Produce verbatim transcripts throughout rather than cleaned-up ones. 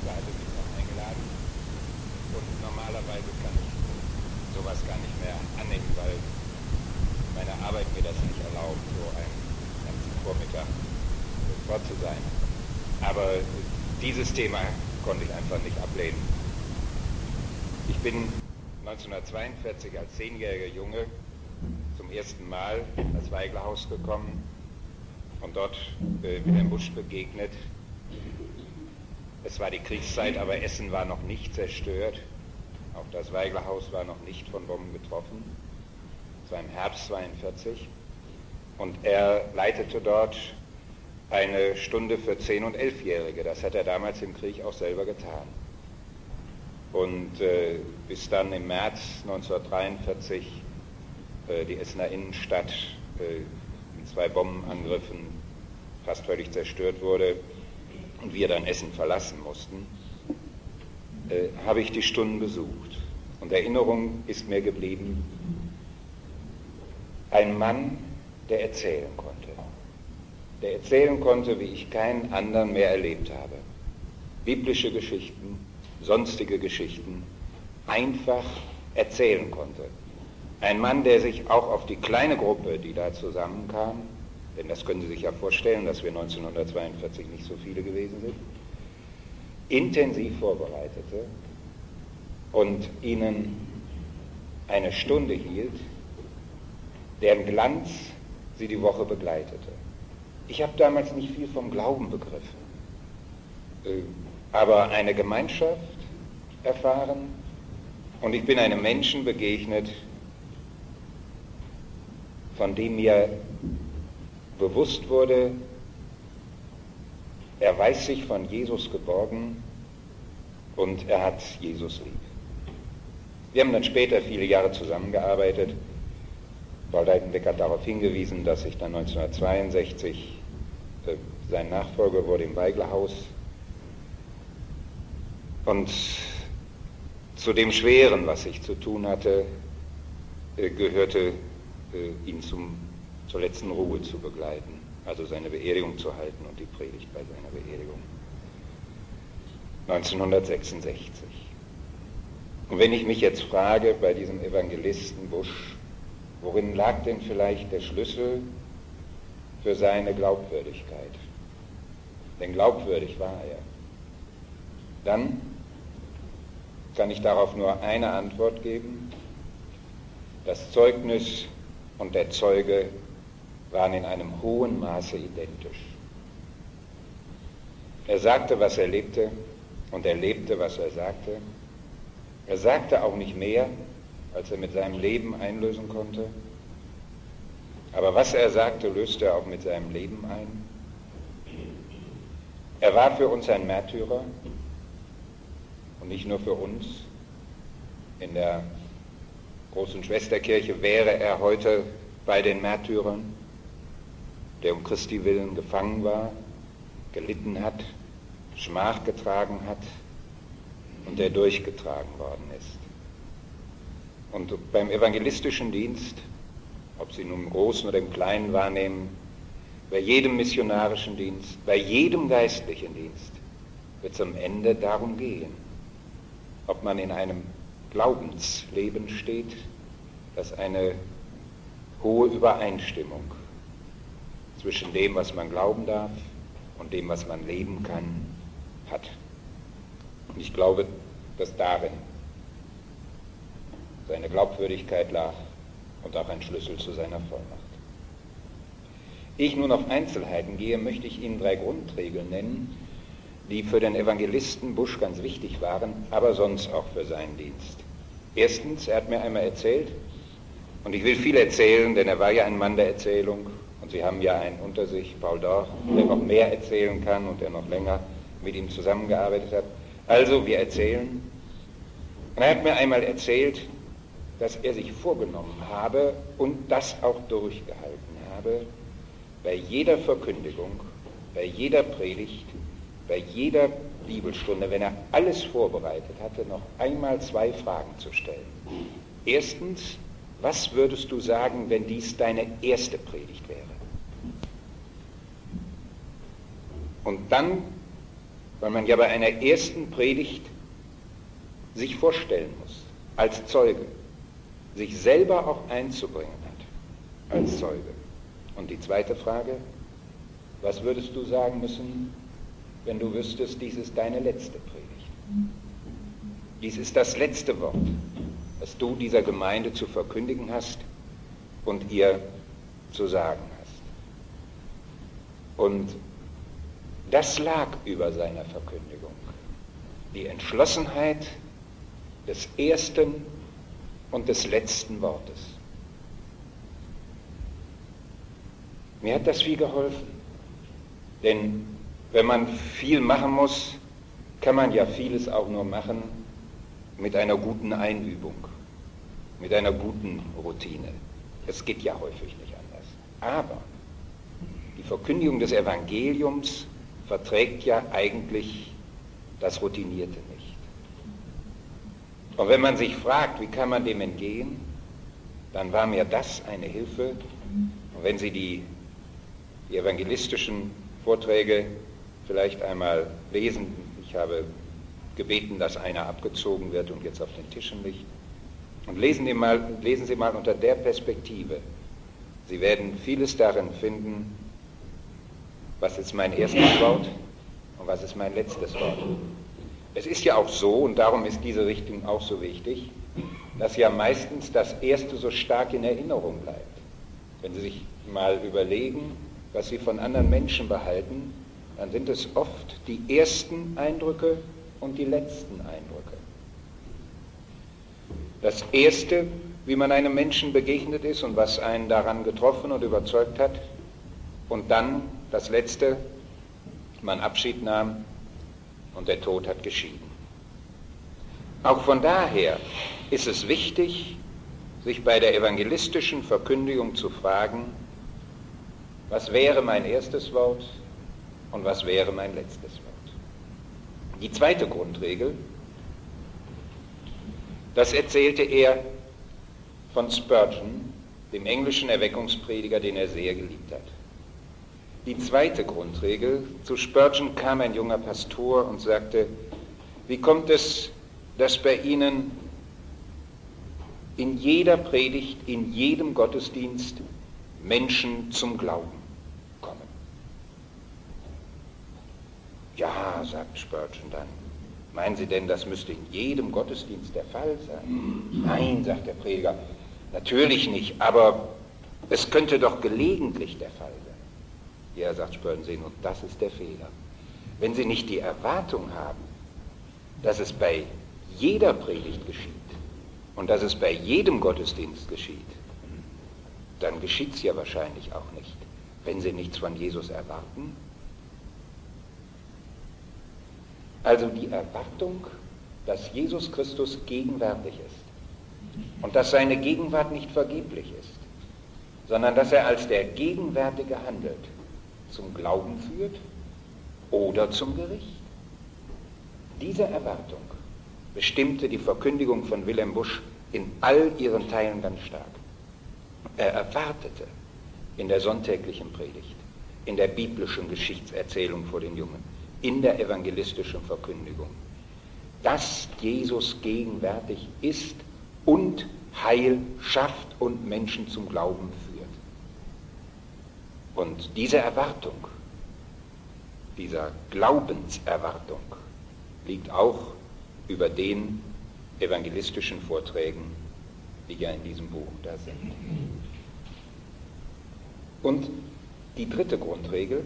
Schwester hatte mich noch eingeladen und normalerweise kann ich sowas gar nicht mehr annehmen, weil meine Arbeit mir das nicht erlaubt, so einen ganzen Vormittag fort zu sein. Aber dieses Thema konnte ich einfach nicht ablehnen. Ich bin neunzehnhundertzweiundvierzig als zehnjähriger Junge zum ersten Mal ins Weiglerhaus gekommen und dort äh, Wilhelm Busch begegnet. Es war die Kriegszeit, aber Essen war noch nicht zerstört. Auch das Weiglerhaus war noch nicht von Bomben getroffen. Es war im Herbst zweiundvierzig und er leitete dort eine Stunde für Zehn- und Elfjährige. Das hat er damals im Krieg auch selber getan. Und äh, bis dann im März neunzehnhundertdreiundvierzig äh, die Essener Innenstadt äh, in zwei Bombenangriffen fast völlig zerstört wurde und wir dann Essen verlassen mussten, äh, habe ich die Stunden besucht. Und Erinnerung ist mir geblieben, ein Mann, der erzählen konnte. Der erzählen konnte, wie ich keinen anderen mehr erlebt habe. Biblische Geschichten, sonstige Geschichten, einfach erzählen konnte. Ein Mann, der sich auch auf die kleine Gruppe, die da zusammenkam, denn das können Sie sich ja vorstellen, dass wir neunzehnhundertzweiundvierzig nicht so viele gewesen sind, intensiv vorbereitete und ihnen eine Stunde hielt, deren Glanz sie die Woche begleitete. Ich habe damals nicht viel vom Glauben begriffen, aber eine Gemeinschaft erfahren und ich bin einem Menschen begegnet, von dem mir bewusst wurde, er weiß sich von Jesus geborgen und er hat Jesus lieb. Wir haben dann später viele Jahre zusammengearbeitet. Paul Deitenbeck hat darauf hingewiesen, dass ich dann neunzehnhundertzweiundsechzig äh, sein Nachfolger wurde im Weiglerhaus. Und zu dem Schweren, was ich zu tun hatte, äh, gehörte, äh, ihn zum, zur letzten Ruhe zu begleiten, also seine Beerdigung zu halten und die Predigt bei seiner Beerdigung. neunzehnhundertsechsundsechzig. Und wenn ich mich jetzt frage bei diesem Evangelisten Busch, worin lag denn vielleicht der Schlüssel für seine Glaubwürdigkeit? Denn glaubwürdig war er. Dann kann ich darauf nur eine Antwort geben. Das Zeugnis und der Zeuge waren in einem hohen Maße identisch. Er sagte, was er lebte, und er lebte, was er sagte. Er sagte auch nicht mehr, als er mit seinem Leben einlösen konnte. Aber was er sagte, löste er auch mit seinem Leben ein. Er war für uns ein Märtyrer und nicht nur für uns. In der großen Schwesterkirche wäre er heute bei den Märtyrern, der um Christi willen gefangen war, gelitten hat, Schmach getragen hat und der durchgetragen worden ist. Und beim evangelistischen Dienst, ob Sie nun im Großen oder im Kleinen wahrnehmen, bei jedem missionarischen Dienst, bei jedem geistlichen Dienst wird es am Ende darum gehen, ob man in einem Glaubensleben steht, das eine hohe Übereinstimmung zwischen dem, was man glauben darf und dem, was man leben kann, hat. Und ich glaube, dass darin seine Glaubwürdigkeit lag und auch ein Schlüssel zu seiner Vollmacht. Ehe ich nun auf Einzelheiten gehe, möchte ich Ihnen drei Grundregeln nennen, die für den Evangelisten Busch ganz wichtig waren, aber sonst auch für seinen Dienst. Erstens, er hat mir einmal erzählt, und ich will viel erzählen, denn er war ja ein Mann der Erzählung, und Sie haben ja einen unter sich, Paul Dorch, der noch mehr erzählen kann und der noch länger mit ihm zusammengearbeitet hat. Also, wir erzählen. Und er hat mir einmal erzählt, dass er sich vorgenommen habe und das auch durchgehalten habe, bei jeder Verkündigung, bei jeder Predigt, bei jeder Bibelstunde, wenn er alles vorbereitet hatte, noch einmal zwei Fragen zu stellen. Erstens, was würdest du sagen, wenn dies deine erste Predigt wäre? Und dann weil man ja bei einer ersten Predigt sich vorstellen muss, als Zeuge, sich selber auch einzubringen hat, als Zeuge. Und die zweite Frage, was würdest du sagen müssen, wenn du wüsstest, dies ist deine letzte Predigt? Dies ist das letzte Wort, das du dieser Gemeinde zu verkündigen hast und ihr zu sagen hast. Und das lag über seiner Verkündigung. Die Entschlossenheit des ersten und des letzten Wortes. Mir hat das viel geholfen, denn wenn man viel machen muss, kann man ja vieles auch nur machen mit einer guten Einübung, mit einer guten Routine. Es geht ja häufig nicht anders. Aber die Verkündigung des Evangeliums verträgt ja eigentlich das Routinierte nicht. Und wenn man sich fragt, wie kann man dem entgehen, dann war mir das eine Hilfe. Und wenn Sie die, die evangelistischen Vorträge vielleicht einmal lesen, ich habe gebeten, dass einer abgezogen wird und jetzt auf den Tischen liegt, und lesen Sie mal, lesen Sie mal unter der Perspektive. Sie werden vieles darin finden, was ist mein erstes Wort und was ist mein letztes Wort. Es ist ja auch so, und darum ist diese Richtung auch so wichtig, dass ja meistens das Erste so stark in Erinnerung bleibt. Wenn Sie sich mal überlegen, was Sie von anderen Menschen behalten, dann sind es oft die ersten Eindrücke und die letzten Eindrücke. Das Erste, wie man einem Menschen begegnet ist und was einen daran getroffen und überzeugt hat, und dann das Letzte, man Abschied nahm und der Tod hat geschieden. Auch von daher ist es wichtig, sich bei der evangelistischen Verkündigung zu fragen, was wäre mein erstes Wort und was wäre mein letztes Wort. Die zweite Grundregel, das erzählte er von Spurgeon, dem englischen Erweckungsprediger, den er sehr geliebt hat. Die zweite Grundregel, zu Spurgeon kam ein junger Pastor und sagte, wie kommt es, dass bei Ihnen in jeder Predigt, in jedem Gottesdienst Menschen zum Glauben kommen? Ja, sagt Spurgeon dann, meinen Sie denn, das müsste in jedem Gottesdienst der Fall sein? Nein, sagt der Prediger, natürlich nicht, aber es könnte doch gelegentlich der Fall sein. Ja, sagt Spurgeon, sehen, und das ist der Fehler. Wenn Sie nicht die Erwartung haben, dass es bei jeder Predigt geschieht und dass es bei jedem Gottesdienst geschieht, dann geschieht es ja wahrscheinlich auch nicht. Wenn Sie nichts von Jesus erwarten, also die Erwartung, dass Jesus Christus gegenwärtig ist und dass seine Gegenwart nicht vergeblich ist, sondern dass er als der Gegenwärtige handelt, zum Glauben führt oder zum Gericht. Diese Erwartung bestimmte die Verkündigung von Wilhelm Busch in all ihren Teilen ganz stark. Er erwartete in der sonntäglichen Predigt, in der biblischen Geschichtserzählung vor den Jungen, in der evangelistischen Verkündigung, dass Jesus gegenwärtig ist und Heil schafft und Menschen zum Glauben führt. Und diese Erwartung, dieser Glaubenserwartung liegt auch über den evangelistischen Vorträgen, die ja in diesem Buch da sind. Und die dritte Grundregel,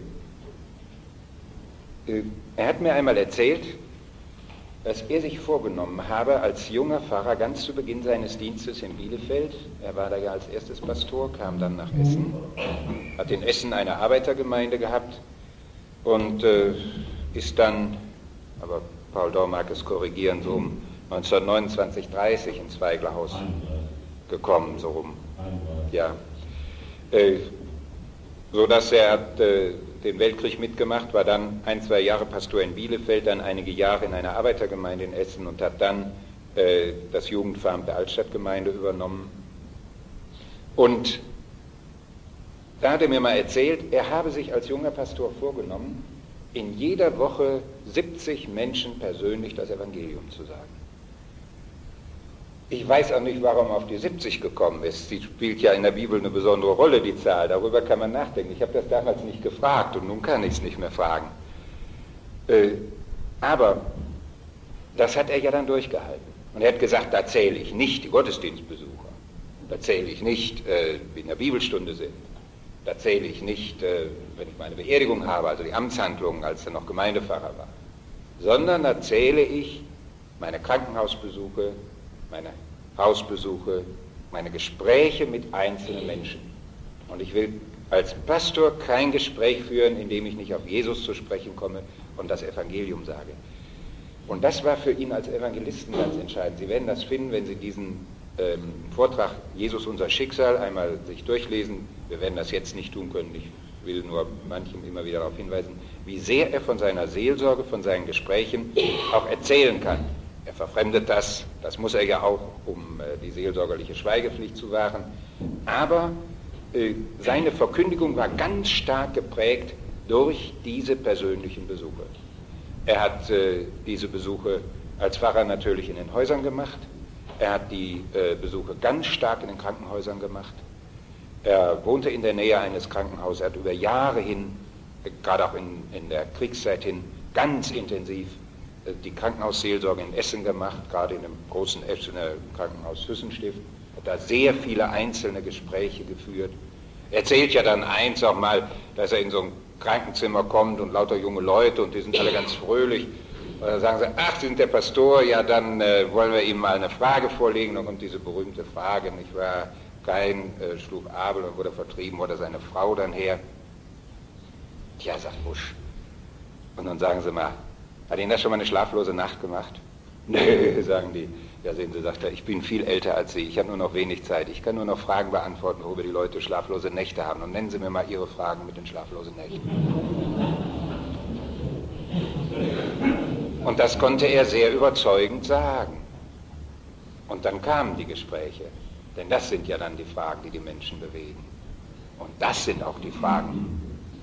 äh, er hat mir einmal erzählt, dass er sich vorgenommen habe, als junger Pfarrer ganz zu Beginn seines Dienstes in Bielefeld, er war da ja als erstes Pastor, kam dann nach Essen, hat in Essen eine Arbeitergemeinde gehabt und äh, ist dann, aber Paul Dau mag es korrigieren, so um neunzehnhundertneunundzwanzig, dreißig ins Weiglerhaus gekommen, so rum. Ja. Äh, so dass er hat äh, den Weltkrieg mitgemacht, war dann ein, zwei Jahre Pastor in Bielefeld, dann einige Jahre in einer Arbeitergemeinde in Essen und hat dann äh, das Jugendveramt der Altstadtgemeinde übernommen. Und da hat er mir mal erzählt, er habe sich als junger Pastor vorgenommen, in jeder Woche siebzig Menschen persönlich das Evangelium zu sagen. Ich weiß auch nicht, warum er auf die siebzig gekommen ist. Sie spielt ja in der Bibel eine besondere Rolle, die Zahl. Darüber kann man nachdenken. Ich habe das damals nicht gefragt und nun kann ich es nicht mehr fragen. Äh, aber das hat er ja dann durchgehalten. Und er hat gesagt, da zähle ich nicht die Gottesdienstbesucher. Da zähle ich nicht, äh, wie in der Bibelstunde sind. Da zähle ich nicht, äh, wenn ich meine Beerdigung habe, also die Amtshandlungen, als er noch Gemeindepfarrer war. Sondern da zähle ich meine Krankenhausbesuche, meine Hausbesuche, meine Gespräche mit einzelnen Menschen. Und ich will als Pastor kein Gespräch führen, in dem ich nicht auf Jesus zu sprechen komme und das Evangelium sage. Und das war für ihn als Evangelisten ganz entscheidend. Sie werden das finden, wenn Sie diesen ähm, Vortrag Jesus, unser Schicksal einmal sich durchlesen. Wir werden das jetzt nicht tun können. Ich will nur manchem immer wieder darauf hinweisen, wie sehr er von seiner Seelsorge, von seinen Gesprächen auch erzählen kann. Er verfremdet das, das muss er ja auch, um äh, die seelsorgerliche Schweigepflicht zu wahren. Aber äh, seine Verkündigung war ganz stark geprägt durch diese persönlichen Besuche. Er hat äh, diese Besuche als Pfarrer natürlich in den Häusern gemacht. Er hat die äh, Besuche ganz stark in den Krankenhäusern gemacht. Er wohnte in der Nähe eines Krankenhauses. Er hat über Jahre hin, äh, gerade auch in, in der Kriegszeit hin, ganz intensiv die Krankenhausseelsorge in Essen gemacht, gerade in dem großen Essener Krankenhaus Füssenstift, hat da sehr viele einzelne Gespräche geführt. Er erzählt ja dann eins auch mal, dass er in so ein Krankenzimmer kommt und lauter junge Leute und die sind alle ganz fröhlich. Und dann sagen sie, ach, Sie sind der Pastor, ja, dann äh, wollen wir ihm mal eine Frage vorlegen. Dann kommt diese berühmte Frage, nicht wahr? Kein äh, schlug Abel und wurde vertrieben, oder seine Frau dann her. Tja, sagt Busch. Und dann sagen sie mal, hat Ihnen das schon mal eine schlaflose Nacht gemacht? Nö, sagen die. Ja, sehen Sie, sagt er, ich bin viel älter als Sie, ich habe nur noch wenig Zeit. Ich kann nur noch Fragen beantworten, worüber die Leute schlaflose Nächte haben. Und nennen Sie mir mal Ihre Fragen mit den schlaflosen Nächten. Und das konnte er sehr überzeugend sagen. Und dann kamen die Gespräche. Denn das sind ja dann die Fragen, die die Menschen bewegen. Und das sind auch die Fragen,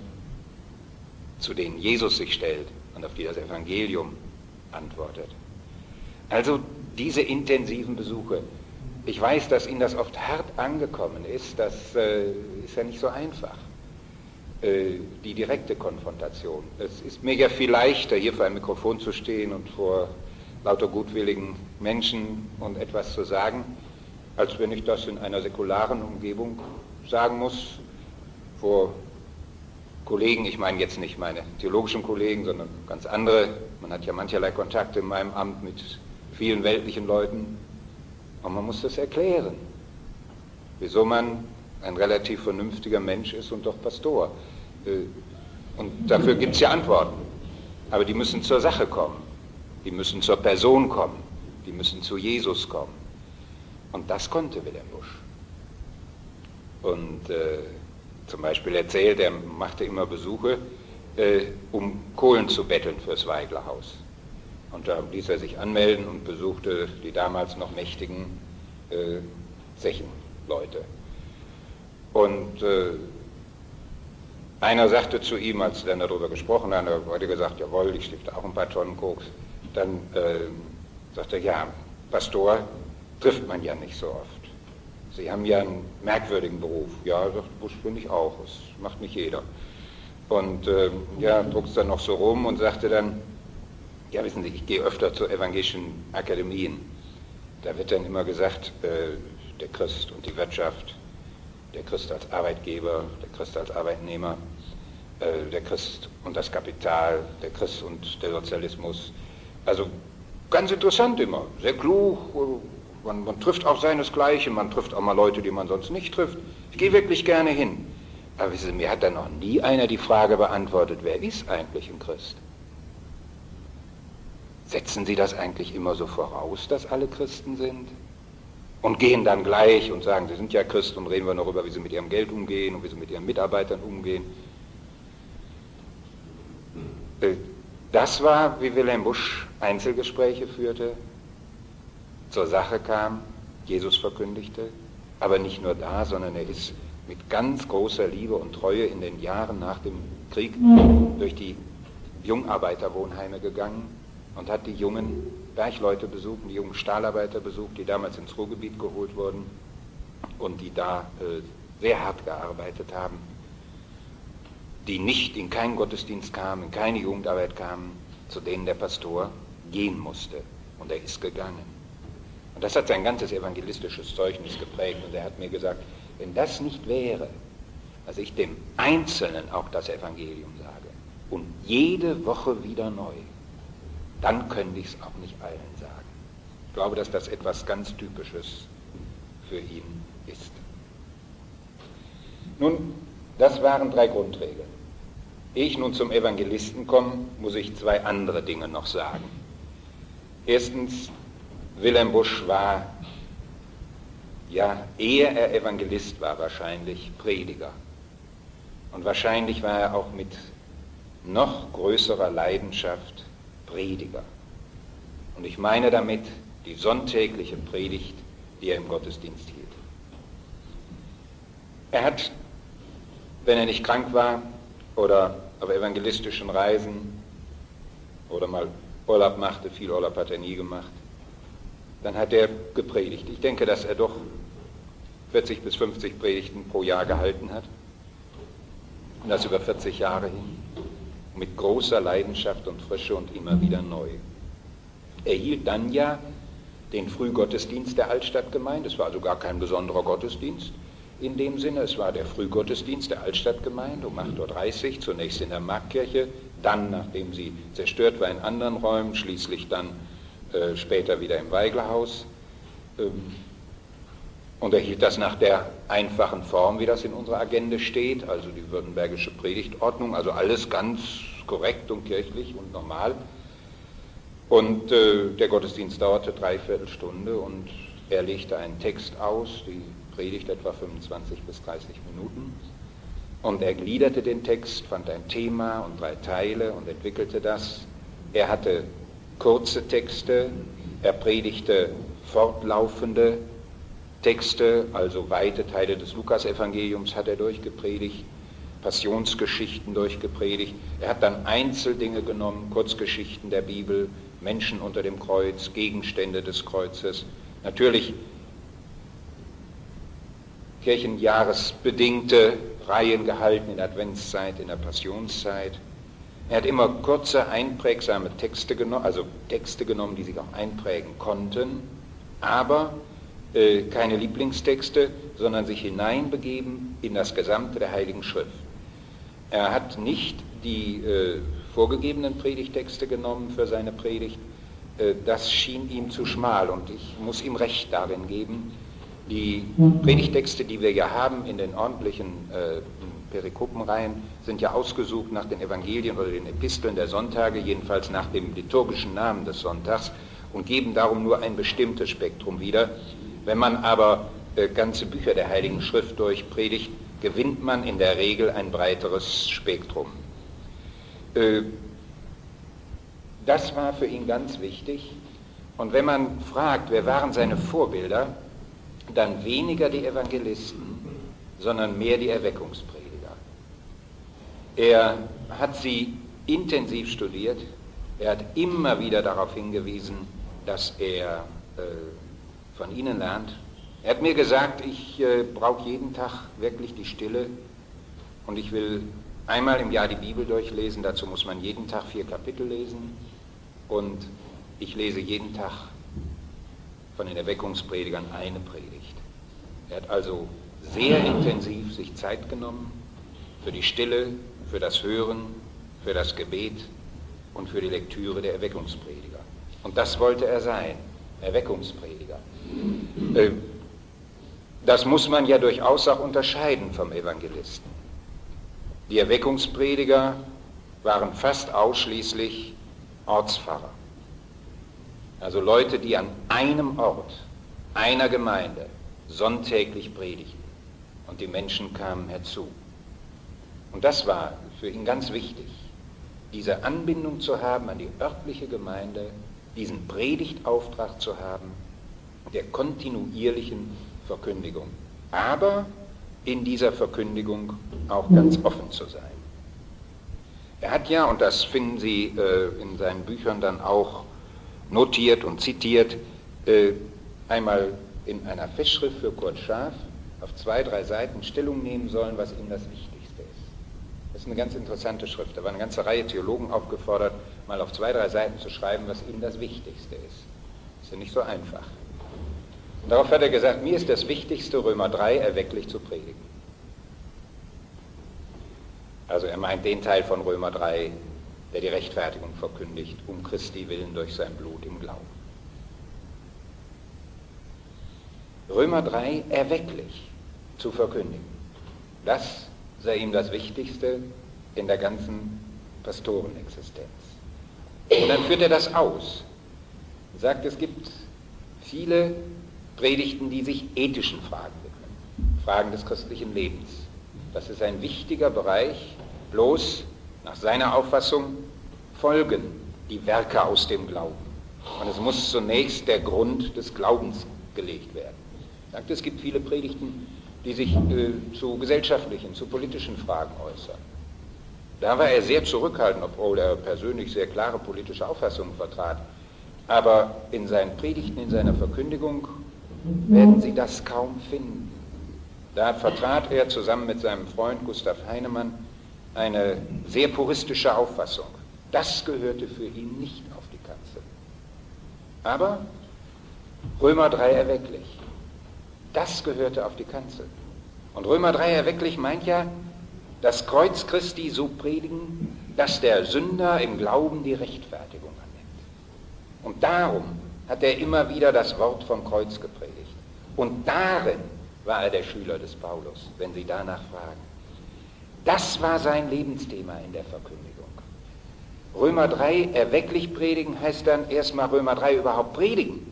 zu denen Jesus sich stellt und auf die das Evangelium antwortet. Also diese intensiven Besuche. Ich weiß, dass Ihnen das oft hart angekommen ist. Das äh, ist ja nicht so einfach, äh, die direkte Konfrontation. Es ist mir ja viel leichter, hier vor einem Mikrofon zu stehen und vor lauter gutwilligen Menschen und etwas zu sagen, als wenn ich das in einer säkularen Umgebung sagen muss, vor Kollegen, ich meine jetzt nicht meine theologischen Kollegen, sondern ganz andere. Man hat ja mancherlei Kontakte in meinem Amt mit vielen weltlichen Leuten. Und man muss das erklären, wieso man ein relativ vernünftiger Mensch ist und doch Pastor. Und dafür gibt es ja Antworten. Aber die müssen zur Sache kommen. Die müssen zur Person kommen. Die müssen zu Jesus kommen. Und das konnte Wilhelm Busch. Und äh, zum Beispiel erzählt, er machte immer Besuche, äh, um Kohlen zu betteln fürs Weiglerhaus. Und da ließ er sich anmelden und besuchte die damals noch mächtigen äh, Zechenleute. Und äh, einer sagte zu ihm, als sie dann darüber gesprochen haben, er hatte gesagt, jawohl, ich stifte auch ein paar Tonnen Koks. Dann äh, sagte er, ja, Pastor trifft man ja nicht so oft. Sie haben ja einen merkwürdigen Beruf. Ja, sagt Busch, finde ich auch, das macht nicht jeder. Und äh, ja, druckst dann noch so rum und sagte dann, ja, wissen Sie, ich gehe öfter zu evangelischen Akademien. Da wird dann immer gesagt, äh, der Christ und die Wirtschaft, der Christ als Arbeitgeber, der Christ als Arbeitnehmer, äh, der Christ und das Kapital, der Christ und der Sozialismus. Also ganz interessant immer, sehr klug. Man, man trifft auch seinesgleichen, man trifft auch mal Leute, die man sonst nicht trifft. Ich gehe wirklich gerne hin. Aber wissen Sie, mir hat dann noch nie einer die Frage beantwortet, wer ist eigentlich ein Christ? Setzen Sie das eigentlich immer so voraus, dass alle Christen sind? Und gehen dann gleich und sagen, Sie sind ja Christ, und reden wir noch über, wie Sie mit Ihrem Geld umgehen und wie Sie mit Ihren Mitarbeitern umgehen. Das war, wie Wilhelm Busch Einzelgespräche führte, zur Sache kam, Jesus verkündigte, aber nicht nur da, sondern er ist mit ganz großer Liebe und Treue in den Jahren nach dem Krieg durch die Jungarbeiterwohnheime gegangen und hat die jungen Bergleute besucht, die jungen Stahlarbeiter besucht, die damals ins Ruhrgebiet geholt wurden und die da äh, sehr hart gearbeitet haben, die nicht in keinen Gottesdienst kamen, in keine Jugendarbeit kamen, zu denen der Pastor gehen musste. Und er ist gegangen. Und das hat sein ganzes evangelistisches Zeugnis geprägt. Und er hat mir gesagt, wenn das nicht wäre, dass ich dem Einzelnen auch das Evangelium sage und jede Woche wieder neu, dann könnte ich es auch nicht allen sagen. Ich glaube, dass das etwas ganz Typisches für ihn ist. Nun, das waren drei Grundregeln. Ehe ich nun zum Evangelisten komme, muss ich zwei andere Dinge noch sagen. Erstens, Wilhelm Busch war, ja, ehe er Evangelist war, wahrscheinlich Prediger. Und wahrscheinlich war er auch mit noch größerer Leidenschaft Prediger. Und ich meine damit die sonntägliche Predigt, die er im Gottesdienst hielt. Er hat, wenn er nicht krank war oder auf evangelistischen Reisen oder mal Urlaub machte, viel Urlaub hat er nie gemacht, dann hat er gepredigt. Ich denke, dass er doch vierzig bis fünfzig Predigten pro Jahr gehalten hat. Und das über vierzig Jahre hin. Mit großer Leidenschaft und Frische und immer wieder neu. Er hielt dann ja den Frühgottesdienst der Altstadtgemeinde. Es war also gar kein besonderer Gottesdienst in dem Sinne. Es war der Frühgottesdienst der Altstadtgemeinde um acht Uhr dreißig, zunächst in der Marktkirche, dann, nachdem sie zerstört war, in anderen Räumen, schließlich dann äh, später wieder im Weiglerhaus. Ähm, und er hielt das nach der einfachen Form, wie das in unserer Agenda steht, also die württembergische Predigtordnung, also alles ganz korrekt und kirchlich und normal. Und äh, der Gottesdienst dauerte dreiviertel Stunde und er legte einen Text aus, die Predigt etwa fünfundzwanzig bis dreißig Minuten. Und er gliederte den Text, fand ein Thema und drei Teile und entwickelte das. Er hatte kurze Texte, er predigte fortlaufende Texte, also weite Teile des Lukasevangeliums hat er durchgepredigt, Passionsgeschichten durchgepredigt. Er hat dann Einzeldinge genommen, Kurzgeschichten der Bibel, Menschen unter dem Kreuz, Gegenstände des Kreuzes. Natürlich kirchenjahresbedingte Reihen gehalten in der Adventszeit, in der Passionszeit. Er hat immer kurze, einprägsame Texte genommen, also Texte genommen, die sich auch einprägen konnten, aber äh, keine Lieblingstexte, sondern sich hineinbegeben in das Gesamte der Heiligen Schrift. Er hat nicht die äh, vorgegebenen Predigtexte genommen für seine Predigt, äh, das schien ihm zu schmal und ich muss ihm recht darin geben. Die Predigtexte, die wir ja haben in den ordentlichen äh, Perikopenreihen, sind ja ausgesucht nach den Evangelien oder den Episteln der Sonntage, jedenfalls nach dem liturgischen Namen des Sonntags und geben darum nur ein bestimmtes Spektrum wieder. Wenn man aber äh, ganze Bücher der Heiligen Schrift durchpredigt, gewinnt man in der Regel ein breiteres Spektrum. Äh, das war für ihn ganz wichtig. Und wenn man fragt, wer waren seine Vorbilder, dann weniger die Evangelisten, sondern mehr die Erweckungsprediger. Er hat sie intensiv studiert, er hat immer wieder darauf hingewiesen, dass er äh, von ihnen lernt. Er hat mir gesagt, ich äh, brauche jeden Tag wirklich die Stille und ich will einmal im Jahr die Bibel durchlesen, dazu muss man jeden Tag vier Kapitel lesen und ich lese jeden Tag von den Erweckungspredigern eine Predigt. Er hat also sehr intensiv sich Zeit genommen für die Stille, für das Hören, für das Gebet und für die Lektüre der Erweckungsprediger. Und das wollte er sein, Erweckungsprediger. Das muss man ja durchaus auch unterscheiden vom Evangelisten. Die Erweckungsprediger waren fast ausschließlich Ortspfarrer. Also Leute, die an einem Ort, einer Gemeinde, sonntäglich predigten. Und die Menschen kamen herzu. Und das war für ihn ganz wichtig, diese Anbindung zu haben an die örtliche Gemeinde, diesen Predigtauftrag zu haben, der kontinuierlichen Verkündigung. Aber in dieser Verkündigung auch ganz offen zu sein. Er hat ja, und das finden Sie äh, in seinen Büchern dann auch notiert und zitiert, äh, einmal in einer Festschrift für Kurt Schaaf auf zwei, drei Seiten Stellung nehmen sollen, was ihm das Wichtigste ist. Das ist eine ganz interessante Schrift. Da war eine ganze Reihe Theologen aufgefordert, mal auf zwei, drei Seiten zu schreiben, was ihm das Wichtigste ist. Das ist ja nicht so einfach. Und darauf hat er gesagt, mir ist das Wichtigste, Römer drei erwecklich zu predigen. Also er meint den Teil von Römer drei, der die Rechtfertigung verkündigt, um Christi willen durch sein Blut im Glauben. Römer drei erwecklich zu verkündigen. Das sei ihm das Wichtigste in der ganzen Pastorenexistenz. Und dann führt er das aus. Er sagt, es gibt viele Predigten, die sich ethischen Fragen widmen, Fragen des christlichen Lebens. Das ist ein wichtiger Bereich, bloß nach seiner Auffassung folgen die Werke aus dem Glauben. Und es muss zunächst der Grund des Glaubens gelegt werden. Er sagt, es gibt viele Predigten, die sich äh, zu gesellschaftlichen, zu politischen Fragen äußern. Da war er sehr zurückhaltend, obwohl er persönlich sehr klare politische Auffassungen vertrat. Aber in seinen Predigten, in seiner Verkündigung werden Sie das kaum finden. Da vertrat er zusammen mit seinem Freund Gustav Heinemann eine sehr puristische Auffassung. Das gehörte für ihn nicht auf die Kanzel. Aber Römer drei erwecklich, das gehörte auf die Kanzel. Und Römer drei erwecklich meint ja, das Kreuz Christi so predigen, dass der Sünder im Glauben die Rechtfertigung annimmt. Und darum hat er immer wieder das Wort vom Kreuz gepredigt. Und darin war er der Schüler des Paulus, wenn Sie danach fragen. Das war sein Lebensthema in der Verkündigung. Römer drei erwecklich predigen heißt dann erstmal Römer drei überhaupt predigen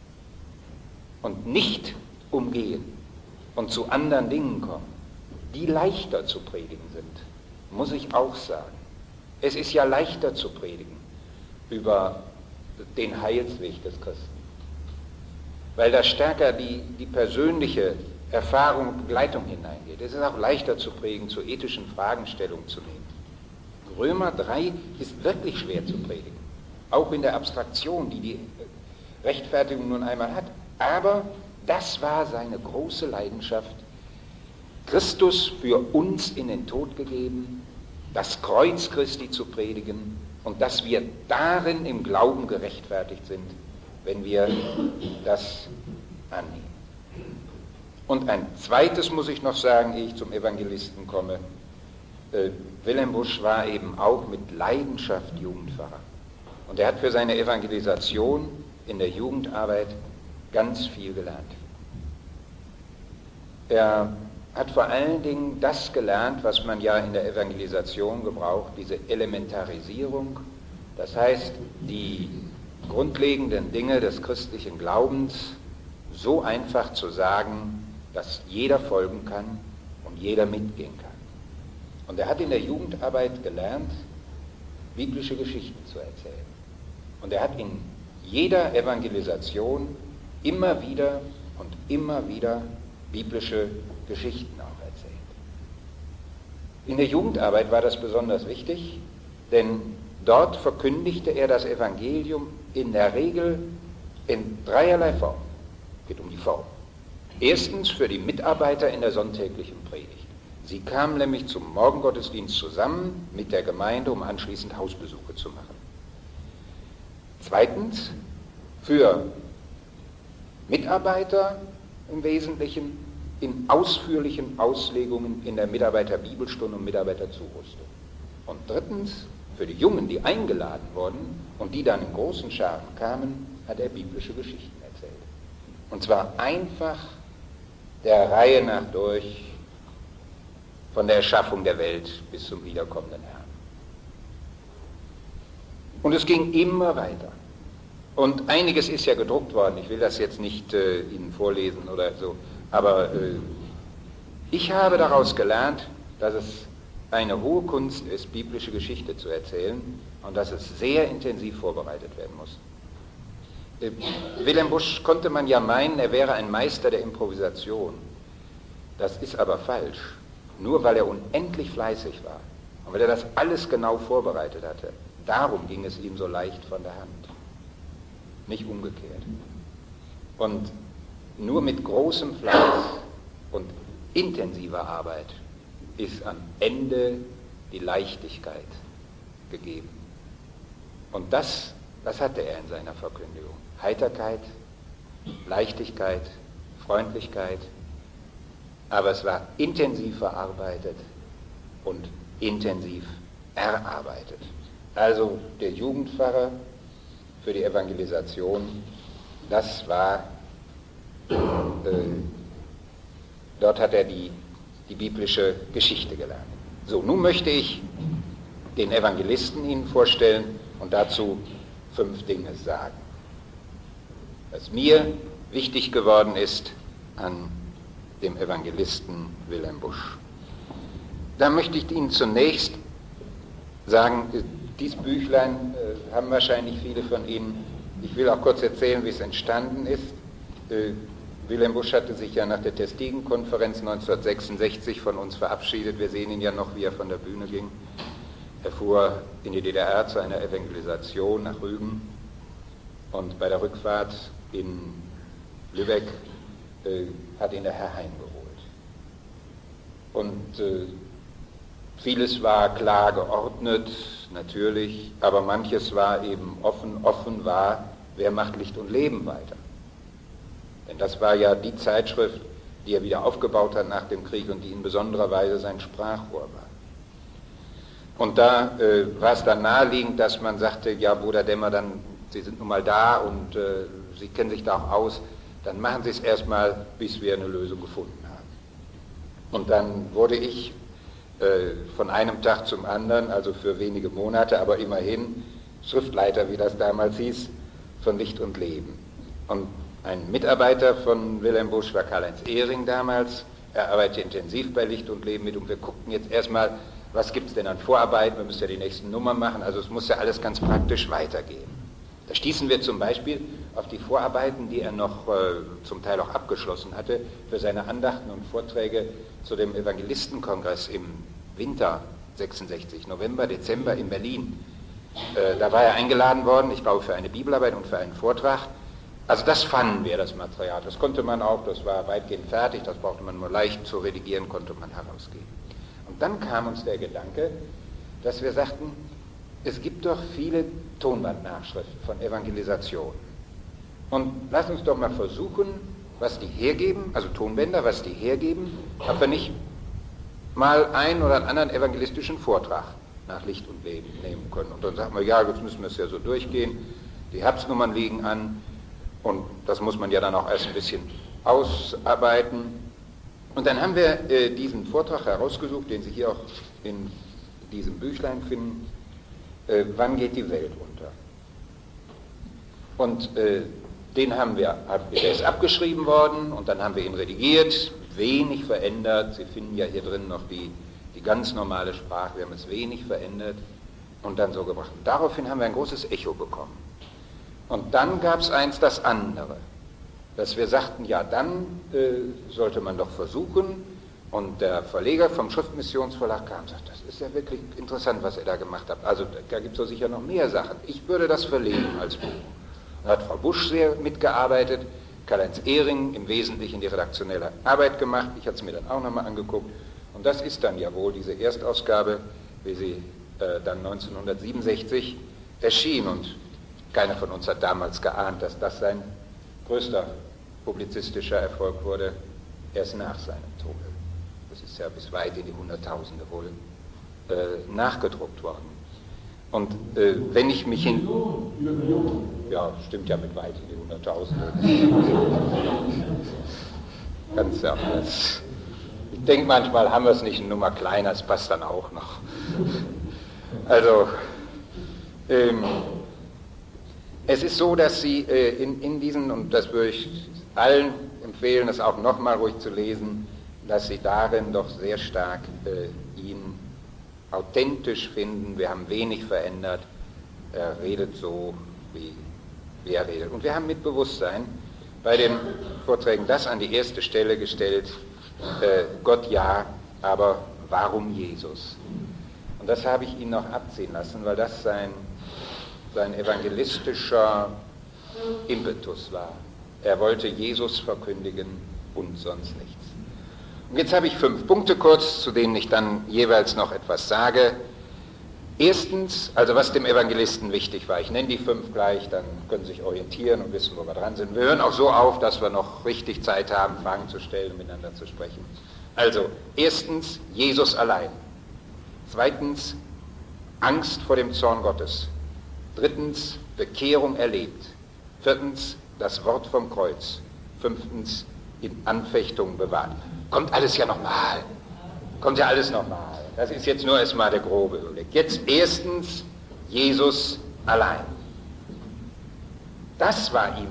und nicht umgehen und zu anderen Dingen kommen, die leichter zu predigen sind, muss ich auch sagen. Es ist ja leichter zu predigen über den Heilsweg des Christen, weil da stärker die, die persönliche Erfahrung und Begleitung hineingeht. Es ist auch leichter zu predigen, zu ethischen Fragen Stellung zu nehmen. Römer drei ist wirklich schwer zu predigen, auch in der Abstraktion, die die Rechtfertigung nun einmal hat. Aber das war seine große Leidenschaft, Christus für uns in den Tod gegeben, das Kreuz Christi zu predigen und dass wir darin im Glauben gerechtfertigt sind, wenn wir das annehmen. Und ein zweites muss ich noch sagen, ehe ich zum Evangelisten komme. Äh, Wilhelm Busch war eben auch mit Leidenschaft Jugendpfarrer. Und er hat für seine Evangelisation in der Jugendarbeit ganz viel gelernt. Er hat vor allen Dingen das gelernt, was man ja in der Evangelisation gebraucht, diese Elementarisierung. Das heißt, die grundlegenden Dinge des christlichen Glaubens so einfach zu sagen, dass jeder folgen kann und jeder mitgehen kann. Und er hat in der Jugendarbeit gelernt, biblische Geschichten zu erzählen. Und er hat in jeder Evangelisation immer wieder und immer wieder biblische Geschichten auch erzählt. In der Jugendarbeit war das besonders wichtig, denn dort verkündigte er das Evangelium in der Regel in dreierlei Form. Es geht um die Form. Erstens für die Mitarbeiter in der sonntäglichen Predigt. Sie kamen nämlich zum Morgengottesdienst zusammen mit der Gemeinde, um anschließend Hausbesuche zu machen. Zweitens für Mitarbeiter im Wesentlichen in ausführlichen Auslegungen in der Mitarbeiterbibelstunde und Mitarbeiterzurüstung. Und drittens für die Jungen, die eingeladen wurden und die dann in großen Scharen kamen, hat er biblische Geschichten erzählt. Und zwar einfach der Reihe nach durch, von der Erschaffung der Welt bis zum wiederkommenden Herrn. Und es ging immer weiter. Und einiges ist ja gedruckt worden, ich will das jetzt nicht äh, Ihnen vorlesen oder so, aber äh, ich habe daraus gelernt, dass es eine hohe Kunst ist, biblische Geschichte zu erzählen und dass es sehr intensiv vorbereitet werden muss. Äh, Wilhelm Busch konnte man ja meinen, er wäre ein Meister der Improvisation. Das ist aber falsch. Nur weil er unendlich fleißig war Und weil er das alles genau vorbereitet hatte, darum ging es ihm so leicht von der Hand. Nicht umgekehrt. Und nur mit großem Fleiß und intensiver Arbeit ist am Ende die Leichtigkeit gegeben. Und das, das hatte er in seiner Verkündigung. Heiterkeit, Leichtigkeit, Freundlichkeit, aber es war intensiv verarbeitet und intensiv erarbeitet. Also der Jugendpfarrer für die Evangelisation, das war, äh, dort hat er die, die biblische Geschichte gelernt. So, nun möchte ich den Evangelisten Ihnen vorstellen und dazu fünf Dinge sagen. Was mir wichtig geworden ist an dem Evangelisten Wilhelm Busch. Da möchte ich Ihnen zunächst sagen, dieses Büchlein äh, haben wahrscheinlich viele von Ihnen. Ich will auch kurz erzählen, wie es entstanden ist. Äh, Wilhelm Busch hatte sich ja nach der Testigen-Konferenz neunzehnhundertsechsundsechzig von uns verabschiedet. Wir sehen ihn ja noch, wie er von der Bühne ging. Er fuhr in die D D R zu einer Evangelisation nach Rügen und bei der Rückfahrt in Lübeck äh, hat ihn der Herr heimgeholt. Und äh, vieles war klar geordnet, natürlich, aber manches war eben offen. Offen war, wer macht Licht und Leben weiter. Denn das war ja die Zeitschrift, die er wieder aufgebaut hat nach dem Krieg und die in besonderer Weise sein Sprachrohr war. Und da äh, war es dann naheliegend, dass man sagte, ja, Bruder Demmer, dann, Sie sind nun mal da und äh, Sie kennen sich da auch aus, dann machen Sie es erstmal, bis wir eine Lösung gefunden haben. Und dann wurde ich äh, von einem Tag zum anderen, also für wenige Monate, aber immerhin Schriftleiter, wie das damals hieß, von Licht und Leben. Und ein Mitarbeiter von Wilhelm Busch war Karl-Heinz Ehring damals. Er arbeitete intensiv bei Licht und Leben mit und wir guckten jetzt erstmal, was gibt es denn an Vorarbeiten, wir müssen ja die nächsten Nummern machen, also es muss ja alles ganz praktisch weitergehen. Da stießen wir zum Beispiel auf die Vorarbeiten, die er noch äh, zum Teil auch abgeschlossen hatte, für seine Andachten und Vorträge zu dem Evangelistenkongress im Winter sechsundsechzig, November, Dezember in Berlin. Äh, da war er eingeladen worden, ich glaube für eine Bibelarbeit und für einen Vortrag. Also das fanden wir, das Material. Das konnte man auch, das war weitgehend fertig, das brauchte man nur leicht zu redigieren, konnte man herausgeben. Und dann kam uns der Gedanke, dass wir sagten, es gibt doch viele Tonbandnachschriften von Evangelisation. Und lass uns doch mal versuchen, was die hergeben, also Tonbänder, was die hergeben, ob wir nicht mal einen oder anderen evangelistischen Vortrag nach Licht und Leben nehmen können. Und dann sagen wir, ja, jetzt müssen wir es ja so durchgehen, die Herbstnummern liegen an und das muss man ja dann auch erst ein bisschen ausarbeiten. Und dann haben wir äh, diesen Vortrag herausgesucht, den Sie hier auch in diesem Büchlein finden, äh, Wann geht die Welt unter? Und äh, den haben wir, der ist abgeschrieben worden und dann haben wir ihn redigiert, wenig verändert. Sie finden ja hier drin noch die, die ganz normale Sprache, wir haben es wenig verändert und dann so gebracht. Und daraufhin haben wir ein großes Echo bekommen. Und dann gab es eins, das andere, dass wir sagten, ja, dann äh, sollte man doch versuchen. Und der Verleger vom Schriftmissionsverlag kam und sagte, das ist ja wirklich interessant, was ihr da gemacht habt. Also da gibt es so sicher noch mehr Sachen. Ich würde das verlegen als Buch. Da hat Frau Busch sehr mitgearbeitet, Karl-Heinz Ehring im Wesentlichen die redaktionelle Arbeit gemacht. Ich hatte es mir dann auch nochmal angeguckt. Und das ist dann ja wohl diese Erstausgabe, wie sie äh, dann neunzehnhundertsiebenundsechzig erschien. Und keiner von uns hat damals geahnt, dass das sein größter publizistischer Erfolg wurde, erst nach seinem Tode. Das ist ja bis weit in die Hunderttausende wohl äh, nachgedruckt worden. Und äh, wenn ich mich hin... Ja, stimmt ja mit weit in die Hunderttausende. Ganz ja. Das, ich denke manchmal haben wir es nicht eine Nummer kleiner, es passt dann auch noch. Also, ähm, es ist so, dass Sie äh, in, in diesen, und das würde ich allen empfehlen, das auch nochmal ruhig zu lesen, dass Sie darin doch sehr stark äh, ihn authentisch finden. Wir haben wenig verändert. Er redet so, wie, wie er redet. Und wir haben mit Bewusstsein bei den Vorträgen das an die erste Stelle gestellt, äh, Gott ja, aber warum Jesus? Und Und das habe ich ihn noch abziehen lassen, weil das sein, sein evangelistischer Impetus war. Er wollte Jesus verkündigen und sonst nichts. Und jetzt habe ich fünf Punkte kurz, zu denen ich dann jeweils noch etwas sage. Erstens, also was dem Evangelisten wichtig war, ich nenne die fünf gleich, dann können Sie sich orientieren und wissen, wo wir dran sind. Wir hören auch so auf, dass wir noch richtig Zeit haben, Fragen zu stellen und miteinander zu sprechen. Also, erstens, Jesus allein. Zweitens, Angst vor dem Zorn Gottes. Drittens, Bekehrung erlebt. Viertens, das Wort vom Kreuz. Fünftens, in Anfechtung bewahrt. Kommt alles ja nochmal. Kommt ja alles nochmal. Das ist jetzt nur erstmal der grobe Überblick. Jetzt erstens, Jesus allein. Das war ihm.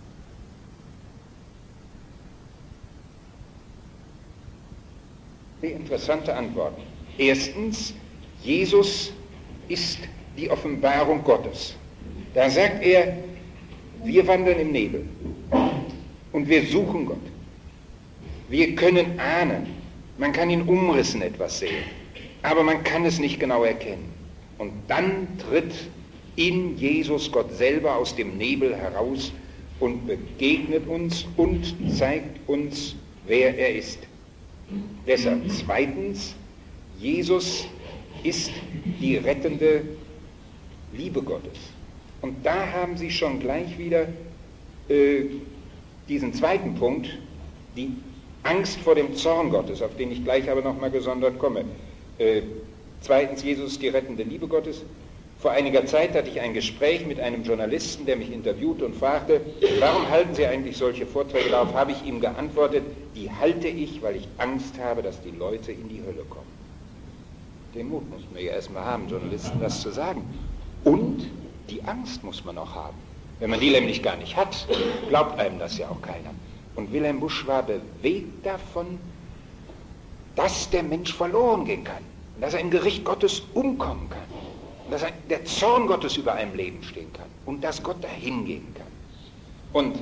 Die interessante Antworten. Erstens, Jesus ist die Offenbarung Gottes. Da sagt er, wir wandeln im Nebel und wir suchen Gott. Wir können ahnen, man kann in Umrissen etwas sehen, aber man kann es nicht genau erkennen. Und dann tritt in Jesus Gott selber aus dem Nebel heraus und begegnet uns und zeigt uns, wer er ist. Deshalb zweitens, Jesus ist die rettende Liebe Gottes. Und da haben Sie schon gleich wieder äh, diesen zweiten Punkt, die Angst vor dem Zorn Gottes, auf den ich gleich aber nochmal gesondert komme. Äh, zweitens, Jesus ist die rettende Liebe Gottes. Vor einiger Zeit hatte ich ein Gespräch mit einem Journalisten, der mich interviewte und fragte, warum halten Sie eigentlich solche Vorträge? Darauf habe ich ihm geantwortet, die halte ich, weil ich Angst habe, dass die Leute in die Hölle kommen. Den Mut muss man ja erstmal haben, Journalisten das zu sagen. Und die Angst muss man auch haben. Wenn man die nämlich gar nicht hat, glaubt einem das ja auch keiner. Und Wilhelm Busch war bewegt davon, dass der Mensch verloren gehen kann, dass er im Gericht Gottes umkommen kann, dass der Zorn Gottes über einem Leben stehen kann und dass Gott dahin gehen kann. Und,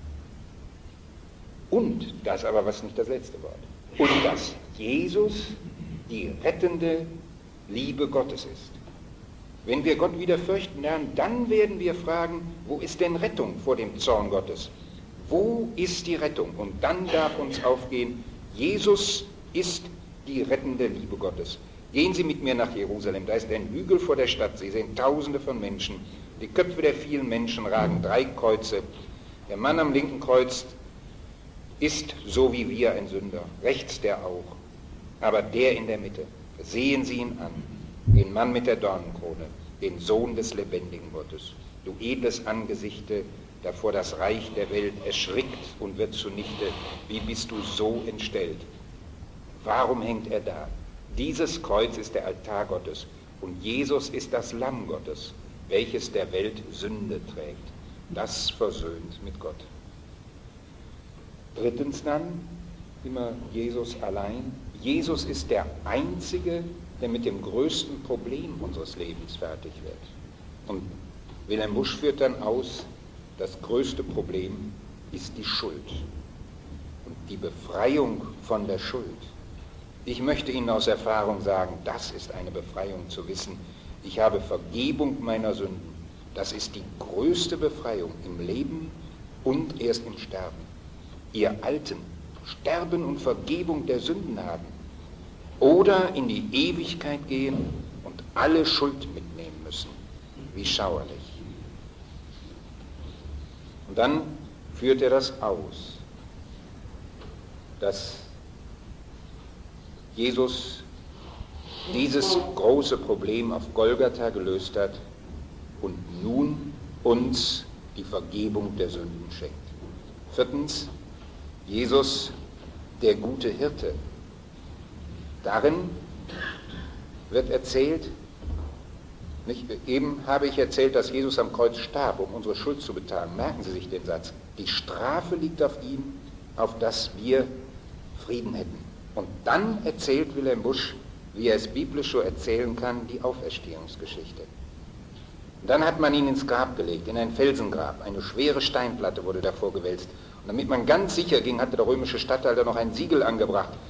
und, das aber was nicht das letzte Wort, und dass Jesus die rettende Liebe Gottes ist. Wenn wir Gott wieder fürchten lernen, dann werden wir fragen, wo ist denn Rettung vor dem Zorn Gottes? Wo ist die Rettung? Und dann darf uns aufgehen, Jesus ist die rettende Liebe Gottes. Gehen Sie mit mir nach Jerusalem, da ist ein Hügel vor der Stadt, Sie sehen Tausende von Menschen, die Köpfe der vielen Menschen ragen drei Kreuze. Der Mann am linken Kreuz ist so wie wir ein Sünder, rechts der auch, aber der in der Mitte, sehen Sie ihn an, den Mann mit der Dornenkrone, den Sohn des lebendigen Gottes, du edles Angesichte, der vor das Reich der Welt erschrickt und wird zunichte, wie bist du so entstellt? Warum hängt er da? Dieses Kreuz ist der Altar Gottes und Jesus ist das Lamm Gottes, welches der Welt Sünde trägt. Das versöhnt mit Gott. Drittens dann, immer Jesus allein. Jesus ist der Einzige, der mit dem größten Problem unseres Lebens fertig wird. Und Wilhelm Busch führt dann aus, das größte Problem ist die Schuld und die Befreiung von der Schuld. Ich möchte Ihnen aus Erfahrung sagen, das ist eine Befreiung zu wissen. Ich habe Vergebung meiner Sünden. Das ist die größte Befreiung im Leben und erst im Sterben. Ihr Alten, sterben und Vergebung der Sünden haben oder in die Ewigkeit gehen und alle Schuld mitnehmen müssen. Wie schauerlich. Und dann führt er das aus, dass Jesus dieses große Problem auf Golgatha gelöst hat und nun uns die Vergebung der Sünden schenkt. Viertens, Jesus, der gute Hirte. Darin wird erzählt, nicht, eben habe ich erzählt, dass Jesus am Kreuz starb, um unsere Schuld zu bezahlen. Merken Sie sich den Satz. Die Strafe liegt auf ihm, auf dass wir Frieden hätten. Und dann erzählt Wilhelm Busch, wie er es biblisch so erzählen kann, die Auferstehungsgeschichte. Und dann hat man ihn ins Grab gelegt, in ein Felsengrab. Eine schwere Steinplatte wurde davor gewälzt. Und damit man ganz sicher ging, hatte der römische Statthalter noch ein Siegel angebracht.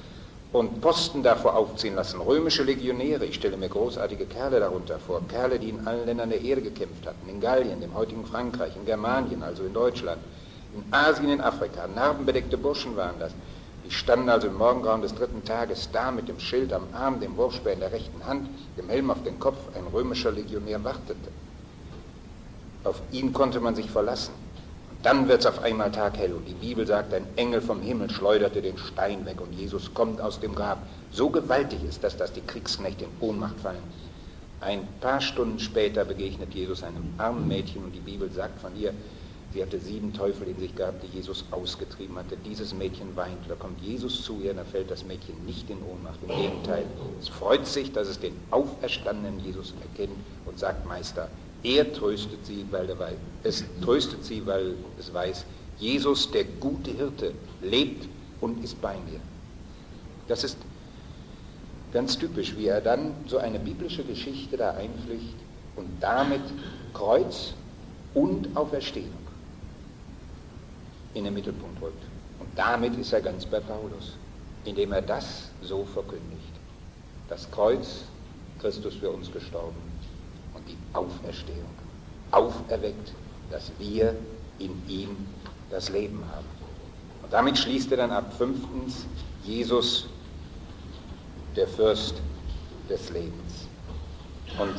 und Posten davor aufziehen lassen, römische Legionäre, ich stelle mir großartige Kerle darunter vor, Kerle, die in allen Ländern der Erde gekämpft hatten, in Gallien, dem heutigen Frankreich, in Germanien, also in Deutschland, in Asien, in Afrika, narbenbedeckte Burschen waren das. Die standen also im Morgengrauen des dritten Tages da mit dem Schild am Arm, dem Wurfspeer in der rechten Hand, dem Helm auf den Kopf, ein römischer Legionär wartete. Auf ihn konnte man sich verlassen. Und dann wird es auf einmal taghell und die Bibel sagt, ein Engel vom Himmel schleuderte den Stein weg und Jesus kommt aus dem Grab. So gewaltig ist das, dass die Kriegsknechte in Ohnmacht fallen. Ein paar Stunden später begegnet Jesus einem armen Mädchen und die Bibel sagt von ihr, sie hatte sieben Teufel in sich gehabt, die Jesus ausgetrieben hatte. Dieses Mädchen weint. Da kommt Jesus zu ihr, da fällt das Mädchen nicht in Ohnmacht. Im Gegenteil, es freut sich, dass es den auferstandenen Jesus erkennt und sagt, Meister, er tröstet sie, weil er weiß, es tröstet sie, weil es weiß, Jesus, der gute Hirte, lebt und ist bei mir. Das ist ganz typisch, wie er dann so eine biblische Geschichte da einflücht und damit Kreuz und Auferstehung in den Mittelpunkt rückt. Und damit ist er ganz bei Paulus, indem er das so verkündigt. Das Kreuz, Christus für uns gestorben und die Auferstehung, auferweckt, dass wir in ihm das Leben haben. Und damit schließt er dann ab, fünftens, Jesus, der Fürst des Lebens. Und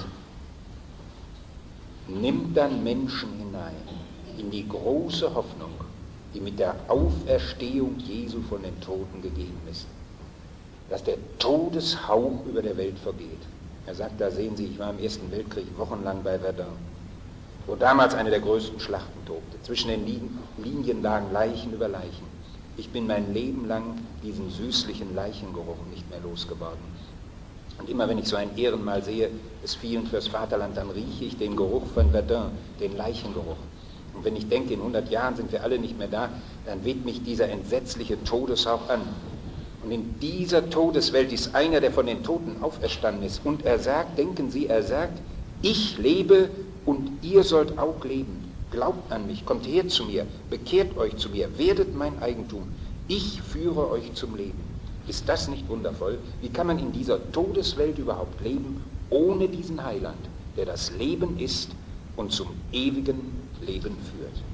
nimmt dann Menschen hinein in die große Hoffnung, die mit der Auferstehung Jesu von den Toten gegeben ist, dass der Todeshauch über der Welt vergeht. Er sagt, da sehen Sie, ich war im Ersten Weltkrieg wochenlang bei Verdun, wo damals eine der größten Schlachten tobte. Zwischen den Linien lagen Leichen über Leichen. Ich bin mein Leben lang diesen süßlichen Leichengeruch nicht mehr losgeworden. Und immer wenn ich so ein Ehrenmal sehe, es fielen fürs Vaterland, dann rieche ich den Geruch von Verdun, den Leichengeruch. Und wenn ich denke, in hundert Jahren sind wir alle nicht mehr da, dann weht mich dieser entsetzliche Todeshauch an. Und in dieser Todeswelt ist einer, der von den Toten auferstanden ist. Und er sagt, denken Sie, er sagt, ich lebe und ihr sollt auch leben. Glaubt an mich, kommt her zu mir, bekehrt euch zu mir, werdet mein Eigentum. Ich führe euch zum Leben. Ist das nicht wundervoll? Wie kann man in dieser Todeswelt überhaupt leben, ohne diesen Heiland, der das Leben ist und zum ewigen Leben führt?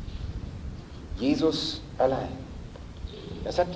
Jesus allein. Das hat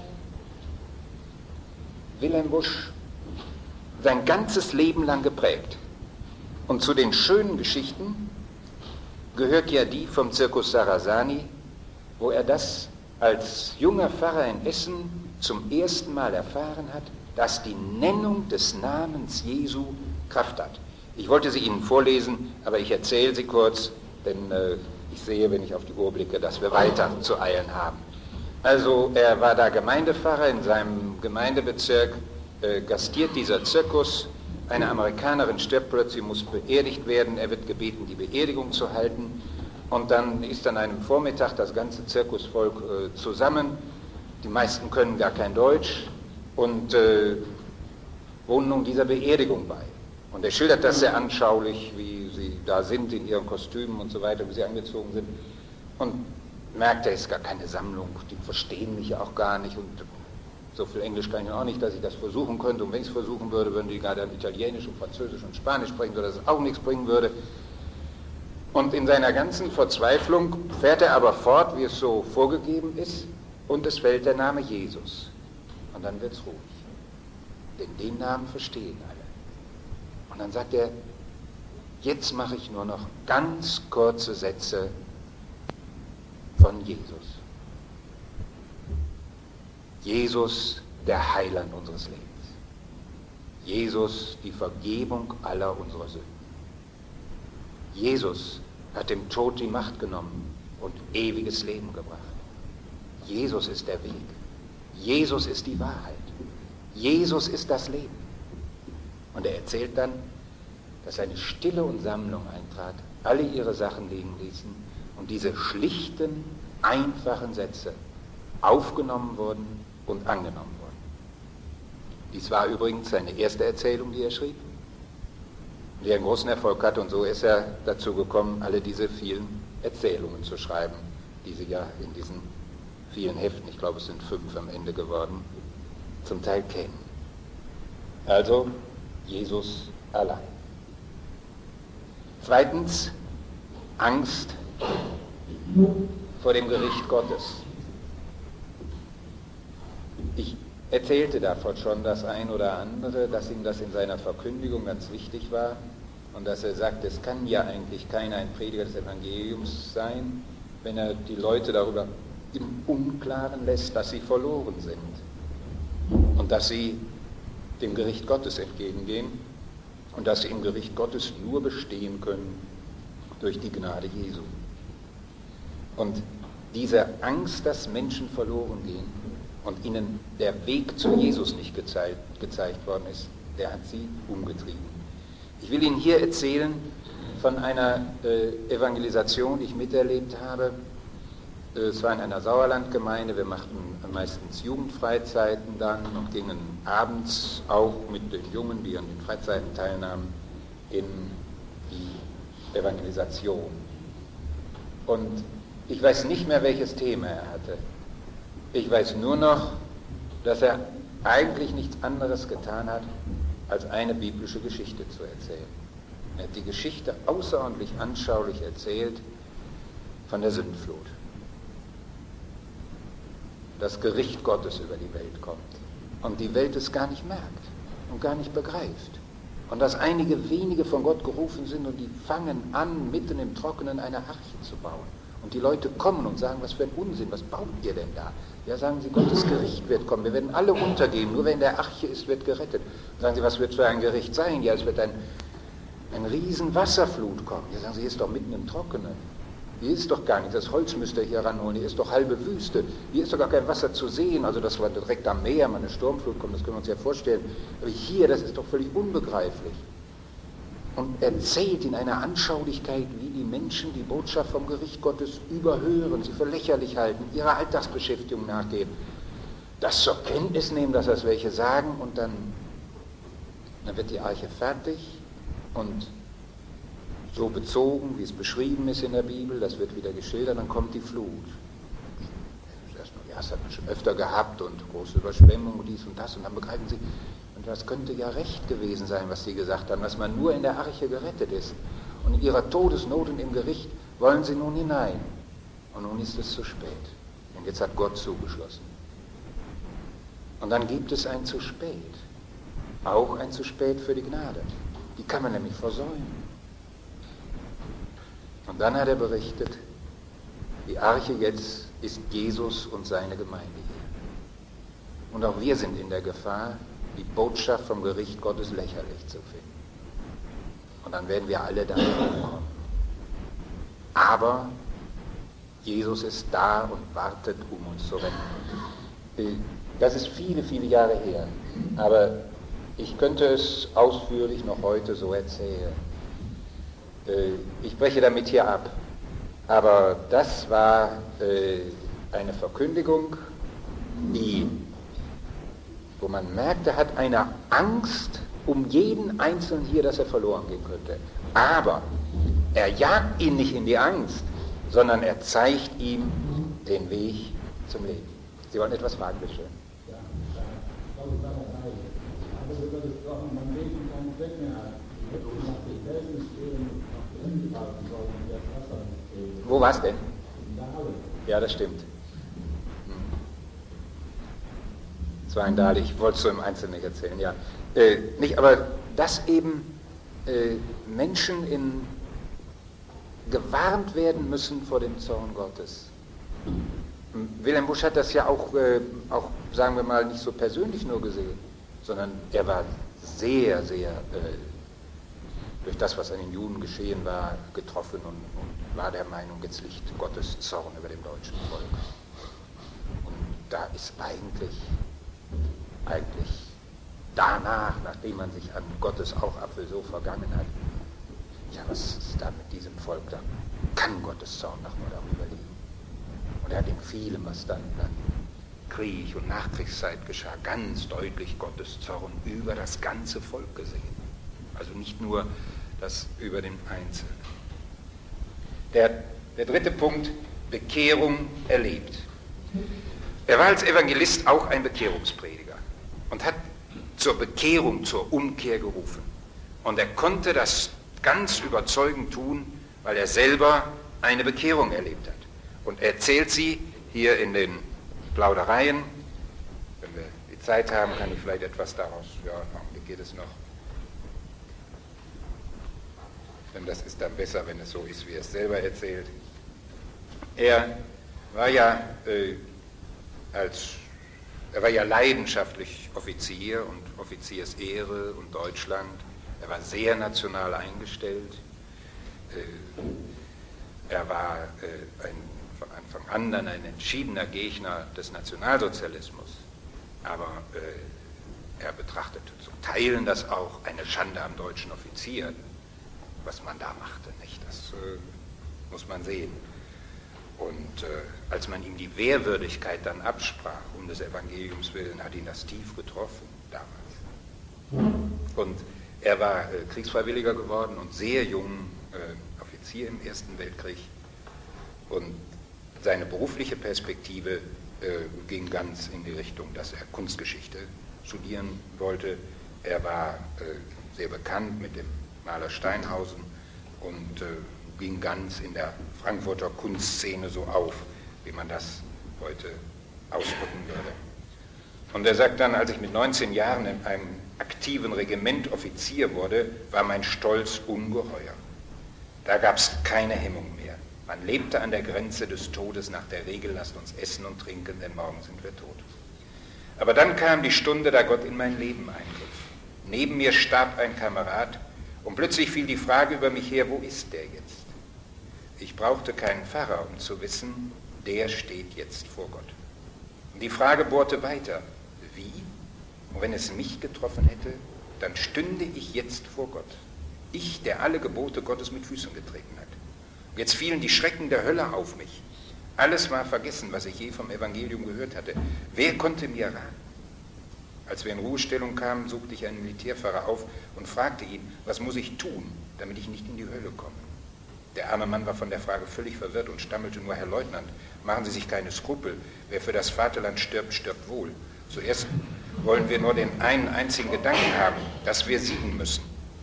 Wilhelm Busch sein ganzes Leben lang geprägt. Und zu den schönen Geschichten gehört ja die vom Circus Sarasani, wo er das als junger Pfarrer in Essen zum ersten Mal erfahren hat, dass die Nennung des Namens Jesu Kraft hat. Ich wollte sie Ihnen vorlesen, aber ich erzähle sie kurz, denn äh, ich sehe, wenn ich auf die Uhr blicke, dass wir weiter zu eilen haben. Also er war da Gemeindepfarrer in seinem Gemeindebezirk, äh, gastiert dieser Zirkus. Eine Amerikanerin stirbt plötzlich, muss beerdigt werden. Er wird gebeten, die Beerdigung zu halten. Und dann ist an einem Vormittag das ganze Zirkusvolk äh, zusammen. Die meisten können gar kein Deutsch und äh, wohnen nun dieser Beerdigung bei. Und er schildert das sehr anschaulich, wie sie da sind in ihren Kostümen und so weiter, wie sie angezogen sind. Und merkt, er ist gar keine Sammlung, die verstehen mich ja auch gar nicht. Und so viel Englisch kann ich auch nicht, dass ich das versuchen könnte. Und wenn ich es versuchen würde, würden die gerade Italienisch und Französisch und Spanisch sprechen, sodass es auch nichts bringen würde. Und in seiner ganzen Verzweiflung fährt er aber fort, wie es so vorgegeben ist, und es fällt der Name Jesus. Und dann wird es ruhig. Denn den Namen verstehen alle. Und dann sagt er, jetzt mache ich nur noch ganz kurze Sätze von Jesus. Jesus, der Heiland unseres Lebens. Jesus, die Vergebung aller unserer Sünden. Jesus hat dem Tod die Macht genommen und ewiges Leben gebracht. Jesus ist der Weg. Jesus ist die Wahrheit. Jesus ist das Leben. Und er erzählt dann, dass eine Stille und Sammlung eintrat, alle ihre Sachen liegen ließen und diese schlichten, einfachen Sätze aufgenommen wurden und angenommen wurden. Dies war übrigens seine erste Erzählung, die er schrieb, die einen großen Erfolg hatte, und so ist er dazu gekommen, alle diese vielen Erzählungen zu schreiben, die sie ja in diesen vielen Heften, ich glaube es sind fünf am Ende geworden, zum Teil kennen. Also Jesus allein. Zweitens, Angst vor dem Gericht Gottes. Ich erzählte davon schon das ein oder andere, dass ihm das in seiner Verkündigung ganz wichtig war und dass er sagt, es kann ja eigentlich keiner ein Prediger des Evangeliums sein, wenn er die Leute darüber im Unklaren lässt, dass sie verloren sind und dass sie dem Gericht Gottes entgegengehen und dass sie im Gericht Gottes nur bestehen können durch die Gnade Jesu. Und diese Angst, dass Menschen verloren gehen und ihnen der Weg zu Jesus nicht gezeigt, gezeigt worden ist, der hat sie umgetrieben. Ich will Ihnen hier erzählen von einer äh, Evangelisation, die ich miterlebt habe. Es war in einer Sauerlandgemeinde, wir machten meistens Jugendfreizeiten dann und gingen abends auch mit den Jungen, die an den Freizeiten teilnahmen, in die Evangelisation. Und ich weiß nicht mehr, welches Thema er hatte. Ich weiß nur noch, dass er eigentlich nichts anderes getan hat, als eine biblische Geschichte zu erzählen. Er hat die Geschichte außerordentlich anschaulich erzählt von der Sintflut. Das Gericht Gottes über die Welt kommt und die Welt es gar nicht merkt und gar nicht begreift. Und dass einige wenige von Gott gerufen sind und die fangen an, mitten im Trockenen eine Arche zu bauen. Und die Leute kommen und sagen, was für ein Unsinn, was baut ihr denn da? Ja, sagen sie, Gottes Gericht wird kommen, wir werden alle untergehen, nur wer in der Arche ist, wird gerettet. Und sagen sie, was wird für ein Gericht sein? Ja, es wird ein, ein riesen Wasserflut kommen. Ja, sagen sie, hier ist doch mitten im Trockenen. Hier ist doch gar nichts, das Holz müsst ihr hier ranholen, hier ist doch halbe Wüste, hier ist doch gar kein Wasser zu sehen, also das war direkt am Meer, mal eine Sturmflut kommt, das können wir uns ja vorstellen. Aber hier, das ist doch völlig unbegreiflich. Und erzählt in einer Anschaulichkeit, wie die Menschen die Botschaft vom Gericht Gottes überhören, sie für lächerlich halten, ihrer Alltagsbeschäftigung nachgehen, das zur Kenntnis nehmen, dass das welche sagen und dann, dann wird die Arche fertig und so bezogen, wie es beschrieben ist in der Bibel, das wird wieder geschildert, dann kommt die Flut. Ja, das hat man schon öfter gehabt und große Überschwemmung und dies und das und dann begreifen sie, und das könnte ja recht gewesen sein, was sie gesagt haben, dass man nur in der Arche gerettet ist. Und in ihrer Todesnot und im Gericht wollen sie nun hinein. Und nun ist es zu spät. Und jetzt hat Gott zugeschlossen. Und dann gibt es ein zu spät. Auch ein zu spät für die Gnade. Die kann man nämlich versäumen. Und dann hat er berichtet, die Arche jetzt ist Jesus und seine Gemeinde hier. Und auch wir sind in der Gefahr, die Botschaft vom Gericht Gottes lächerlich zu finden. Und dann werden wir alle damit umkommen. Aber Jesus ist da und wartet, um uns zu retten. Das ist viele, viele Jahre her. Aber ich könnte es ausführlich noch heute so erzählen. Ich breche damit hier ab. Aber das war eine Verkündigung, die, wo man merkt, er hat eine Angst um jeden Einzelnen hier, dass er verloren gehen könnte. Aber er jagt ihn nicht in die Angst, sondern er zeigt ihm den Weg zum Leben. Sie wollen etwas fragen, bitte schön. Ja, ich glaube, das war das. Ich habe darüber gesprochen, mein Leben keinen Zweck mehr hat. Ich hätte nach dem Felsen stehen, auf die Hände halten sollen und das Wasser nicht stehen. Wo war es denn? In der Halle. Ja, das stimmt. Es war ein Dahl, ich wollte es so im Einzelnen nicht erzählen, ja. Äh, nicht, aber dass eben äh, Menschen in, gewarnt werden müssen vor dem Zorn Gottes. Wilhelm Busch hat das ja auch, äh, auch, sagen wir mal, nicht so persönlich nur gesehen, sondern er war sehr, sehr äh, durch das, was an den Juden geschehen war, getroffen und, und war der Meinung, jetzt liegt Gottes Zorn über dem deutschen Volk. Und da ist eigentlich eigentlich danach, nachdem man sich an Gottes Augapfel so vergangen hat, ja, was ist da mit diesem Volk? Da kann Gottes Zorn noch mal darüber liegen. Und er hat in vielem, was dann, dann Krieg und Nachkriegszeit geschah, ganz deutlich Gottes Zorn über das ganze Volk gesehen. Also nicht nur das über den Einzelnen. Der, der dritte Punkt, Bekehrung erlebt. Er war als Evangelist auch ein Bekehrungsprediger. und hat zur Bekehrung, zur Umkehr gerufen. Und er konnte das ganz überzeugend tun, weil er selber eine Bekehrung erlebt hat. Und er erzählt sie hier in den Plaudereien. Wenn wir die Zeit haben, kann ich vielleicht etwas daraus, ja, wie geht es noch? Denn das ist dann besser, wenn es so ist, wie er es selber erzählt. Er war ja äh, als er war ja leidenschaftlich Offizier und Offiziersehre und Deutschland. Er war sehr national eingestellt. Äh, er war äh, ein, von Anfang an dann ein entschiedener Gegner des Nationalsozialismus. Aber äh, er betrachtete zu Teilen das auch eine Schande am deutschen Offizier, was man da machte, nicht? Das äh, muss man sehen. Und äh, als man ihm die Wehrwürdigkeit dann absprach, um des Evangeliums willen, hat ihn das tief getroffen damals. Und er war äh, Kriegsfreiwilliger geworden und sehr jung äh, Offizier im Ersten Weltkrieg. Und seine berufliche Perspektive äh, ging ganz in die Richtung, dass er Kunstgeschichte studieren wollte. Er war äh, sehr bekannt mit dem Maler Steinhausen und äh, ging ganz in der Frankfurter Kunstszene so auf, wie man das heute ausdrücken würde. Und er sagt dann, als ich mit neunzehn Jahren in einem aktiven Regiment Offizier wurde, war mein Stolz ungeheuer. Da gab es keine Hemmung mehr. Man lebte an der Grenze des Todes nach der Regel, lasst uns essen und trinken, denn morgen sind wir tot. Aber dann kam die Stunde, da Gott in mein Leben eingriff. Neben mir starb ein Kamerad und plötzlich fiel die Frage über mich her, wo ist der jetzt? Ich brauchte keinen Pfarrer, um zu wissen, der steht jetzt vor Gott. Und die Frage bohrte weiter, wie? Und wenn es mich getroffen hätte, dann stünde ich jetzt vor Gott. Ich, der alle Gebote Gottes mit Füßen getreten hat. Und jetzt fielen die Schrecken der Hölle auf mich. Alles war vergessen, was ich je vom Evangelium gehört hatte. Wer konnte mir raten? Als wir in Ruhestellung kamen, suchte ich einen Militärpfarrer auf und fragte ihn, was muss ich tun, damit ich nicht in die Hölle komme? Der arme Mann war von der Frage völlig verwirrt und stammelte nur, Herr Leutnant, machen Sie sich keine Skrupel. Wer für das Vaterland stirbt, stirbt wohl. Zuerst wollen wir nur den einen einzigen Gedanken haben, dass wir siegen müssen.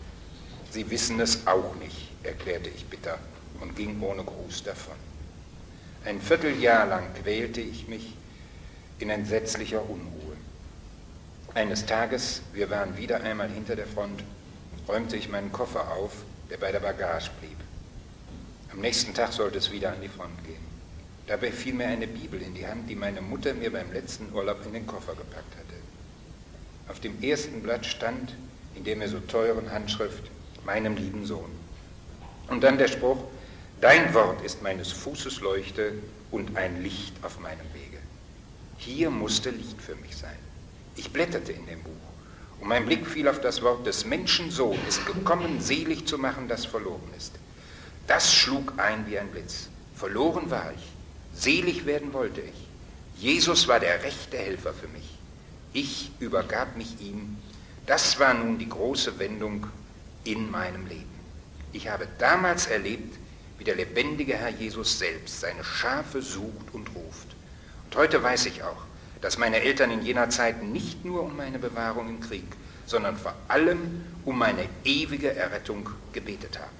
Sie wissen es auch nicht, erklärte ich bitter und ging ohne Gruß davon. Ein Vierteljahr lang quälte ich mich in entsetzlicher Unruhe. Eines Tages, wir waren wieder einmal hinter der Front, räumte ich meinen Koffer auf, der bei der Bagage blieb. Am nächsten Tag sollte es wieder an die Front gehen. Dabei fiel mir eine Bibel in die Hand, die meine Mutter mir beim letzten Urlaub in den Koffer gepackt hatte. Auf dem ersten Blatt stand, in der mir so teuren Handschrift, meinem lieben Sohn. Und dann der Spruch, dein Wort ist meines Fußes Leuchte und ein Licht auf meinem Wege. Hier musste Licht für mich sein. Ich blätterte in dem Buch und mein Blick fiel auf das Wort, des Menschensohn ist gekommen, selig zu machen, das verloren ist. Das schlug ein wie ein Blitz. Verloren war ich, selig werden wollte ich. Jesus war der rechte Helfer für mich. Ich übergab mich ihm. Das war nun die große Wendung in meinem Leben. Ich habe damals erlebt, wie der lebendige Herr Jesus selbst seine Schafe sucht und ruft. Und heute weiß ich auch, dass meine Eltern in jener Zeit nicht nur um meine Bewahrung im Krieg, sondern vor allem um meine ewige Errettung gebetet haben.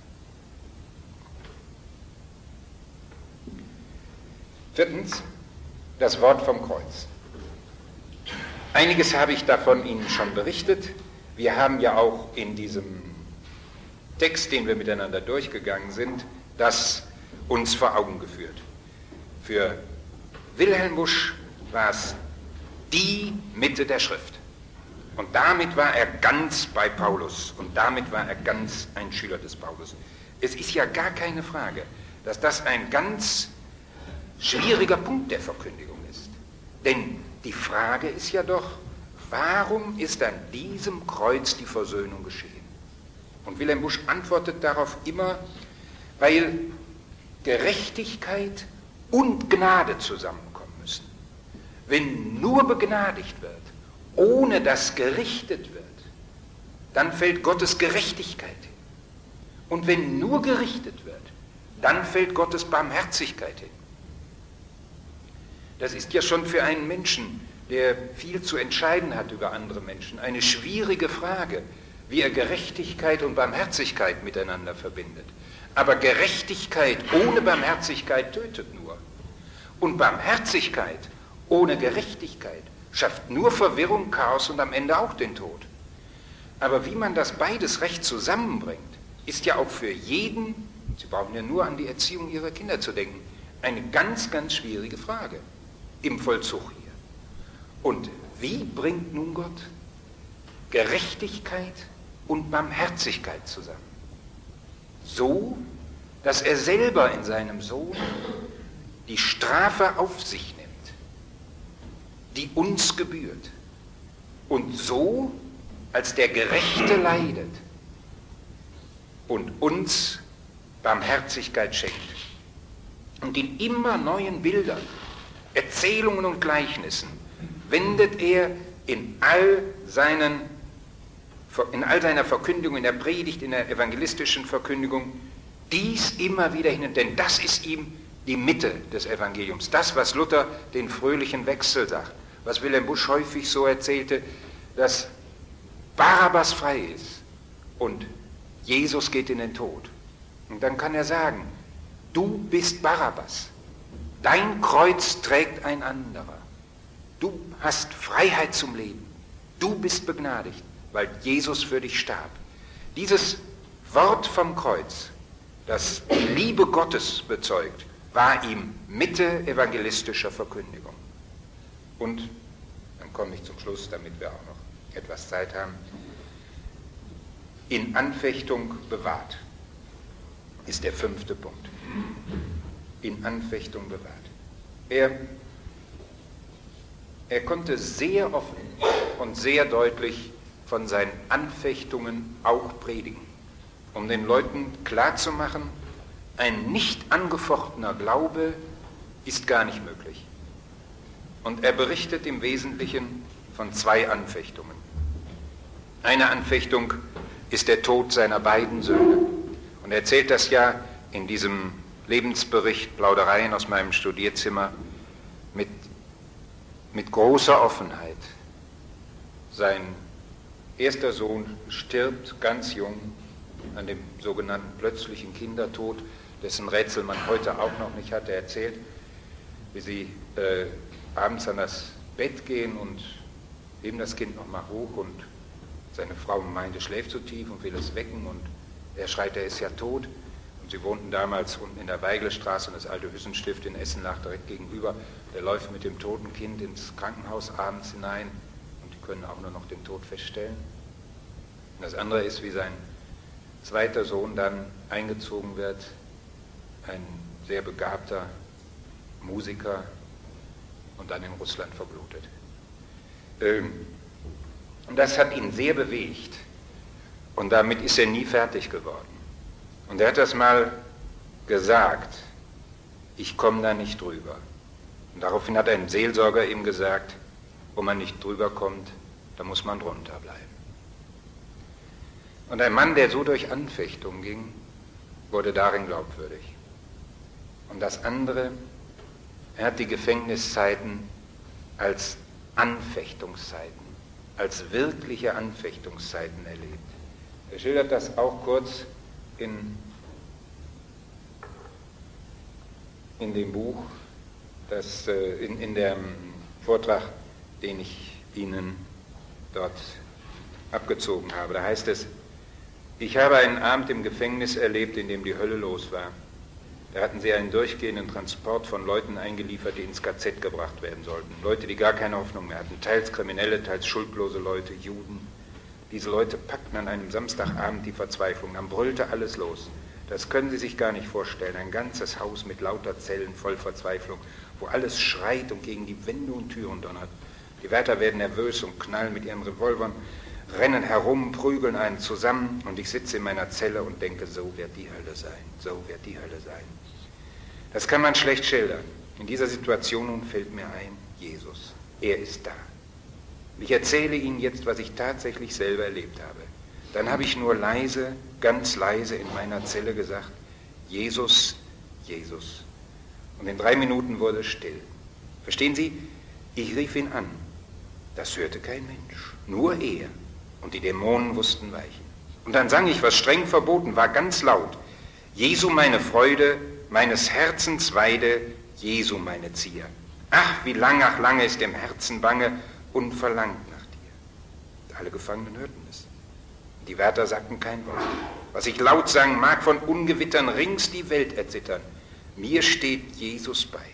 Viertens, das Wort vom Kreuz. Einiges habe ich davon Ihnen schon berichtet. Wir haben ja auch in diesem Text, den wir miteinander durchgegangen sind, das uns vor Augen geführt. Für Wilhelm Busch war es die Mitte der Schrift. Und damit war er ganz bei Paulus und damit war er ganz ein Schüler des Paulus. Es ist ja gar keine Frage, dass das ein ganz schwieriger Punkt der Verkündigung ist. Denn die Frage ist ja doch, warum ist an diesem Kreuz die Versöhnung geschehen? Und Wilhelm Busch antwortet darauf immer, weil Gerechtigkeit und Gnade zusammenkommen müssen. Wenn nur begnadigt wird, ohne dass gerichtet wird, dann fällt Gottes Gerechtigkeit hin. Und wenn nur gerichtet wird, dann fällt Gottes Barmherzigkeit hin. Das ist ja schon für einen Menschen, der viel zu entscheiden hat über andere Menschen, eine schwierige Frage, wie er Gerechtigkeit und Barmherzigkeit miteinander verbindet. Aber Gerechtigkeit ohne Barmherzigkeit tötet nur. Und Barmherzigkeit ohne Gerechtigkeit schafft nur Verwirrung, Chaos und am Ende auch den Tod. Aber wie man das beides recht zusammenbringt, ist ja auch für jeden, Sie brauchen ja nur an die Erziehung Ihrer Kinder zu denken, eine ganz, ganz schwierige Frage im Vollzug hier. Und wie bringt nun Gott Gerechtigkeit und Barmherzigkeit zusammen? So, dass er selber in seinem Sohn die Strafe auf sich nimmt, die uns gebührt. Und so, als der Gerechte leidet und uns Barmherzigkeit schenkt. Und in immer neuen Bildern, Erzählungen und Gleichnissen wendet er in all seinen, in all seiner Verkündigung, in der Predigt, in der evangelistischen Verkündigung, dies immer wieder hin. Denn das ist ihm die Mitte des Evangeliums. Das, was Luther den fröhlichen Wechsel sagt, was Wilhelm Busch häufig so erzählte, dass Barabbas frei ist und Jesus geht in den Tod. Und dann kann er sagen, du bist Barabbas, dein Kreuz trägt ein anderer. Du hast Freiheit zum Leben. Du bist begnadigt, weil Jesus für dich starb. Dieses Wort vom Kreuz, das die Liebe Gottes bezeugt, war ihm Mitte evangelistischer Verkündigung. Und, dann komme ich zum Schluss, damit wir auch noch etwas Zeit haben, in Anfechtung bewahrt, ist der fünfte Punkt. In Anfechtung bewahrt. Er Er konnte sehr offen und sehr deutlich von seinen Anfechtungen auch predigen, um den Leuten klarzumachen, ein nicht angefochtener Glaube ist gar nicht möglich. Und er berichtet im Wesentlichen von zwei Anfechtungen. Eine Anfechtung ist der Tod seiner beiden Söhne. Und er erzählt das ja in diesem Lebensbericht, Plaudereien aus meinem Studierzimmer, mit mit großer Offenheit. Sein erster Sohn stirbt ganz jung an dem sogenannten plötzlichen Kindertod, dessen Rätsel man heute auch noch nicht hat. Er erzählt, wie sie äh, abends an das Bett gehen und heben das Kind noch mal hoch und seine Frau meint, es schläft so tief und will es wecken und er schreit, er ist ja tot. Und sie wohnten damals unten in der Weigelstraße und das alte Hüssenstift in Essen lag direkt gegenüber. Der läuft mit dem toten Kind ins Krankenhaus abends hinein und die können auch nur noch den Tod feststellen. Und das andere ist, wie sein zweiter Sohn dann eingezogen wird, ein sehr begabter Musiker und dann in Russland verblutet. Und das hat ihn sehr bewegt und damit ist er nie fertig geworden. Und er hat das mal gesagt, ich komme da nicht drüber. Und daraufhin hat ein Seelsorger ihm gesagt, wo man nicht drüber kommt, da muss man drunter bleiben. Und ein Mann, der so durch Anfechtung ging, wurde darin glaubwürdig. Und das andere, er hat die Gefängniszeiten als Anfechtungszeiten, als wirkliche Anfechtungszeiten erlebt. Er schildert das auch kurz in, in dem Buch, das, äh, in, in dem Vortrag, den ich Ihnen dort abgezogen habe. Da heißt es, ich habe einen Abend im Gefängnis erlebt, in dem die Hölle los war. Da hatten sie einen durchgehenden Transport von Leuten eingeliefert, die ins K Z gebracht werden sollten. Leute, die gar keine Hoffnung mehr hatten. Teils Kriminelle, teils schuldlose Leute, Juden. Diese Leute packten an einem Samstagabend die Verzweiflung. Dann brüllte alles los. Das können Sie sich gar nicht vorstellen. Ein ganzes Haus mit lauter Zellen voll Verzweiflung, wo alles schreit und gegen die Wände und Türen donnert. Die Wärter werden nervös und knallen mit ihren Revolvern, rennen herum, prügeln einen zusammen und ich sitze in meiner Zelle und denke, so wird die Hölle sein, so wird die Hölle sein. Das kann man schlecht schildern. In dieser Situation nun fällt mir ein, Jesus, er ist da. Ich erzähle Ihnen jetzt, was ich tatsächlich selber erlebt habe. Dann habe ich nur leise, ganz leise in meiner Zelle gesagt, Jesus, Jesus. Und in drei Minuten wurde es still. Verstehen Sie? Ich rief ihn an. Das hörte kein Mensch, nur er. Und die Dämonen wussten weichen. Und dann sang ich, was streng verboten war, ganz laut. Jesu meine Freude, meines Herzens Weide, Jesu meine Zier. Ach, wie lang, ach lange ist dem Herzen bange und verlangt nach dir. Alle Gefangenen hörten es. Die Wärter sagten kein Wort. Was ich laut sang, mag von Ungewittern rings die Welt erzittern. Mir steht Jesus bei.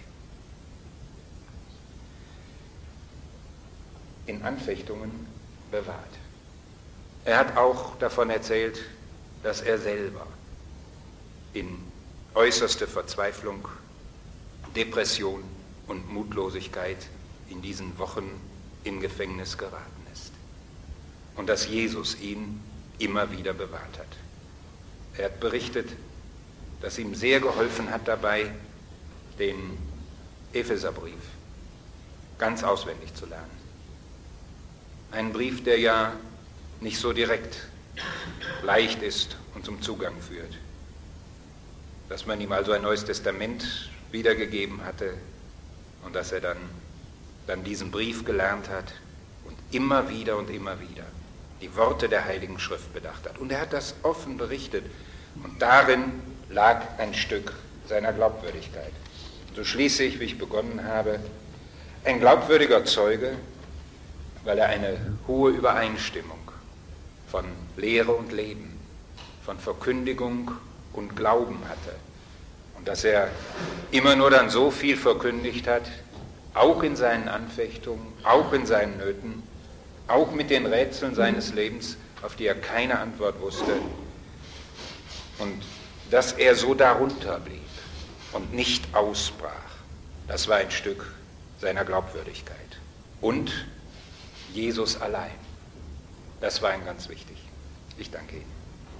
In Anfechtungen bewahrt. Er hat auch davon erzählt, dass er selber in äußerste Verzweiflung, Depression und Mutlosigkeit in diesen Wochen im Gefängnis geraten ist. Und dass Jesus ihn immer wieder bewahrt hat. Er hat berichtet, dass ihm sehr geholfen hat dabei, den Epheserbrief ganz auswendig zu lernen. Ein Brief, der ja nicht so direkt leicht ist und zum Zugang führt. Dass man ihm also ein Neues Testament wiedergegeben hatte und dass er dann, dann diesen Brief gelernt hat und immer wieder und immer wieder die Worte der Heiligen Schrift bedacht hat. Und er hat das offen berichtet. Und darin lag ein Stück seiner Glaubwürdigkeit. So schließe ich, wie ich begonnen habe, ein glaubwürdiger Zeuge, weil er eine hohe Übereinstimmung von Lehre und Leben, von Verkündigung und Glauben hatte. Und dass er immer nur dann so viel verkündigt hat, auch in seinen Anfechtungen, auch in seinen Nöten, auch mit den Rätseln seines Lebens, auf die er keine Antwort wusste. Und dass er so darunter blieb und nicht ausbrach, das war ein Stück seiner Glaubwürdigkeit. Und Jesus allein, das war ihm ganz wichtig. Ich danke Ihnen.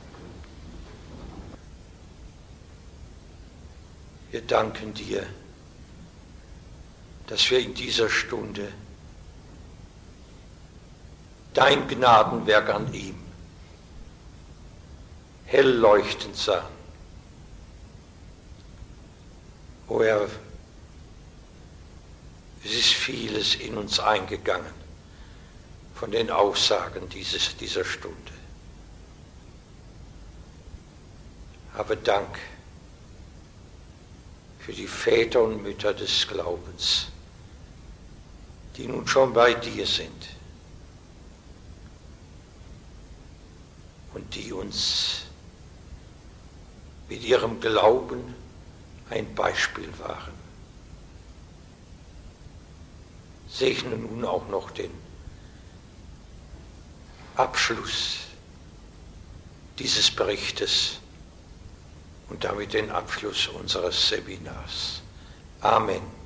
Wir danken dir, dass wir in dieser Stunde dein Gnadenwerk an ihm hell leuchten sahen. O Herr, es ist vieles in uns eingegangen von den Aussagen dieses, dieser Stunde. Aber Dank für die Väter und Mütter des Glaubens, die nun schon bei dir sind und die uns mit ihrem Glauben ein Beispiel waren. Segne nun auch noch den Abschluss dieses Berichtes und damit den Abschluss unseres Seminars. Amen.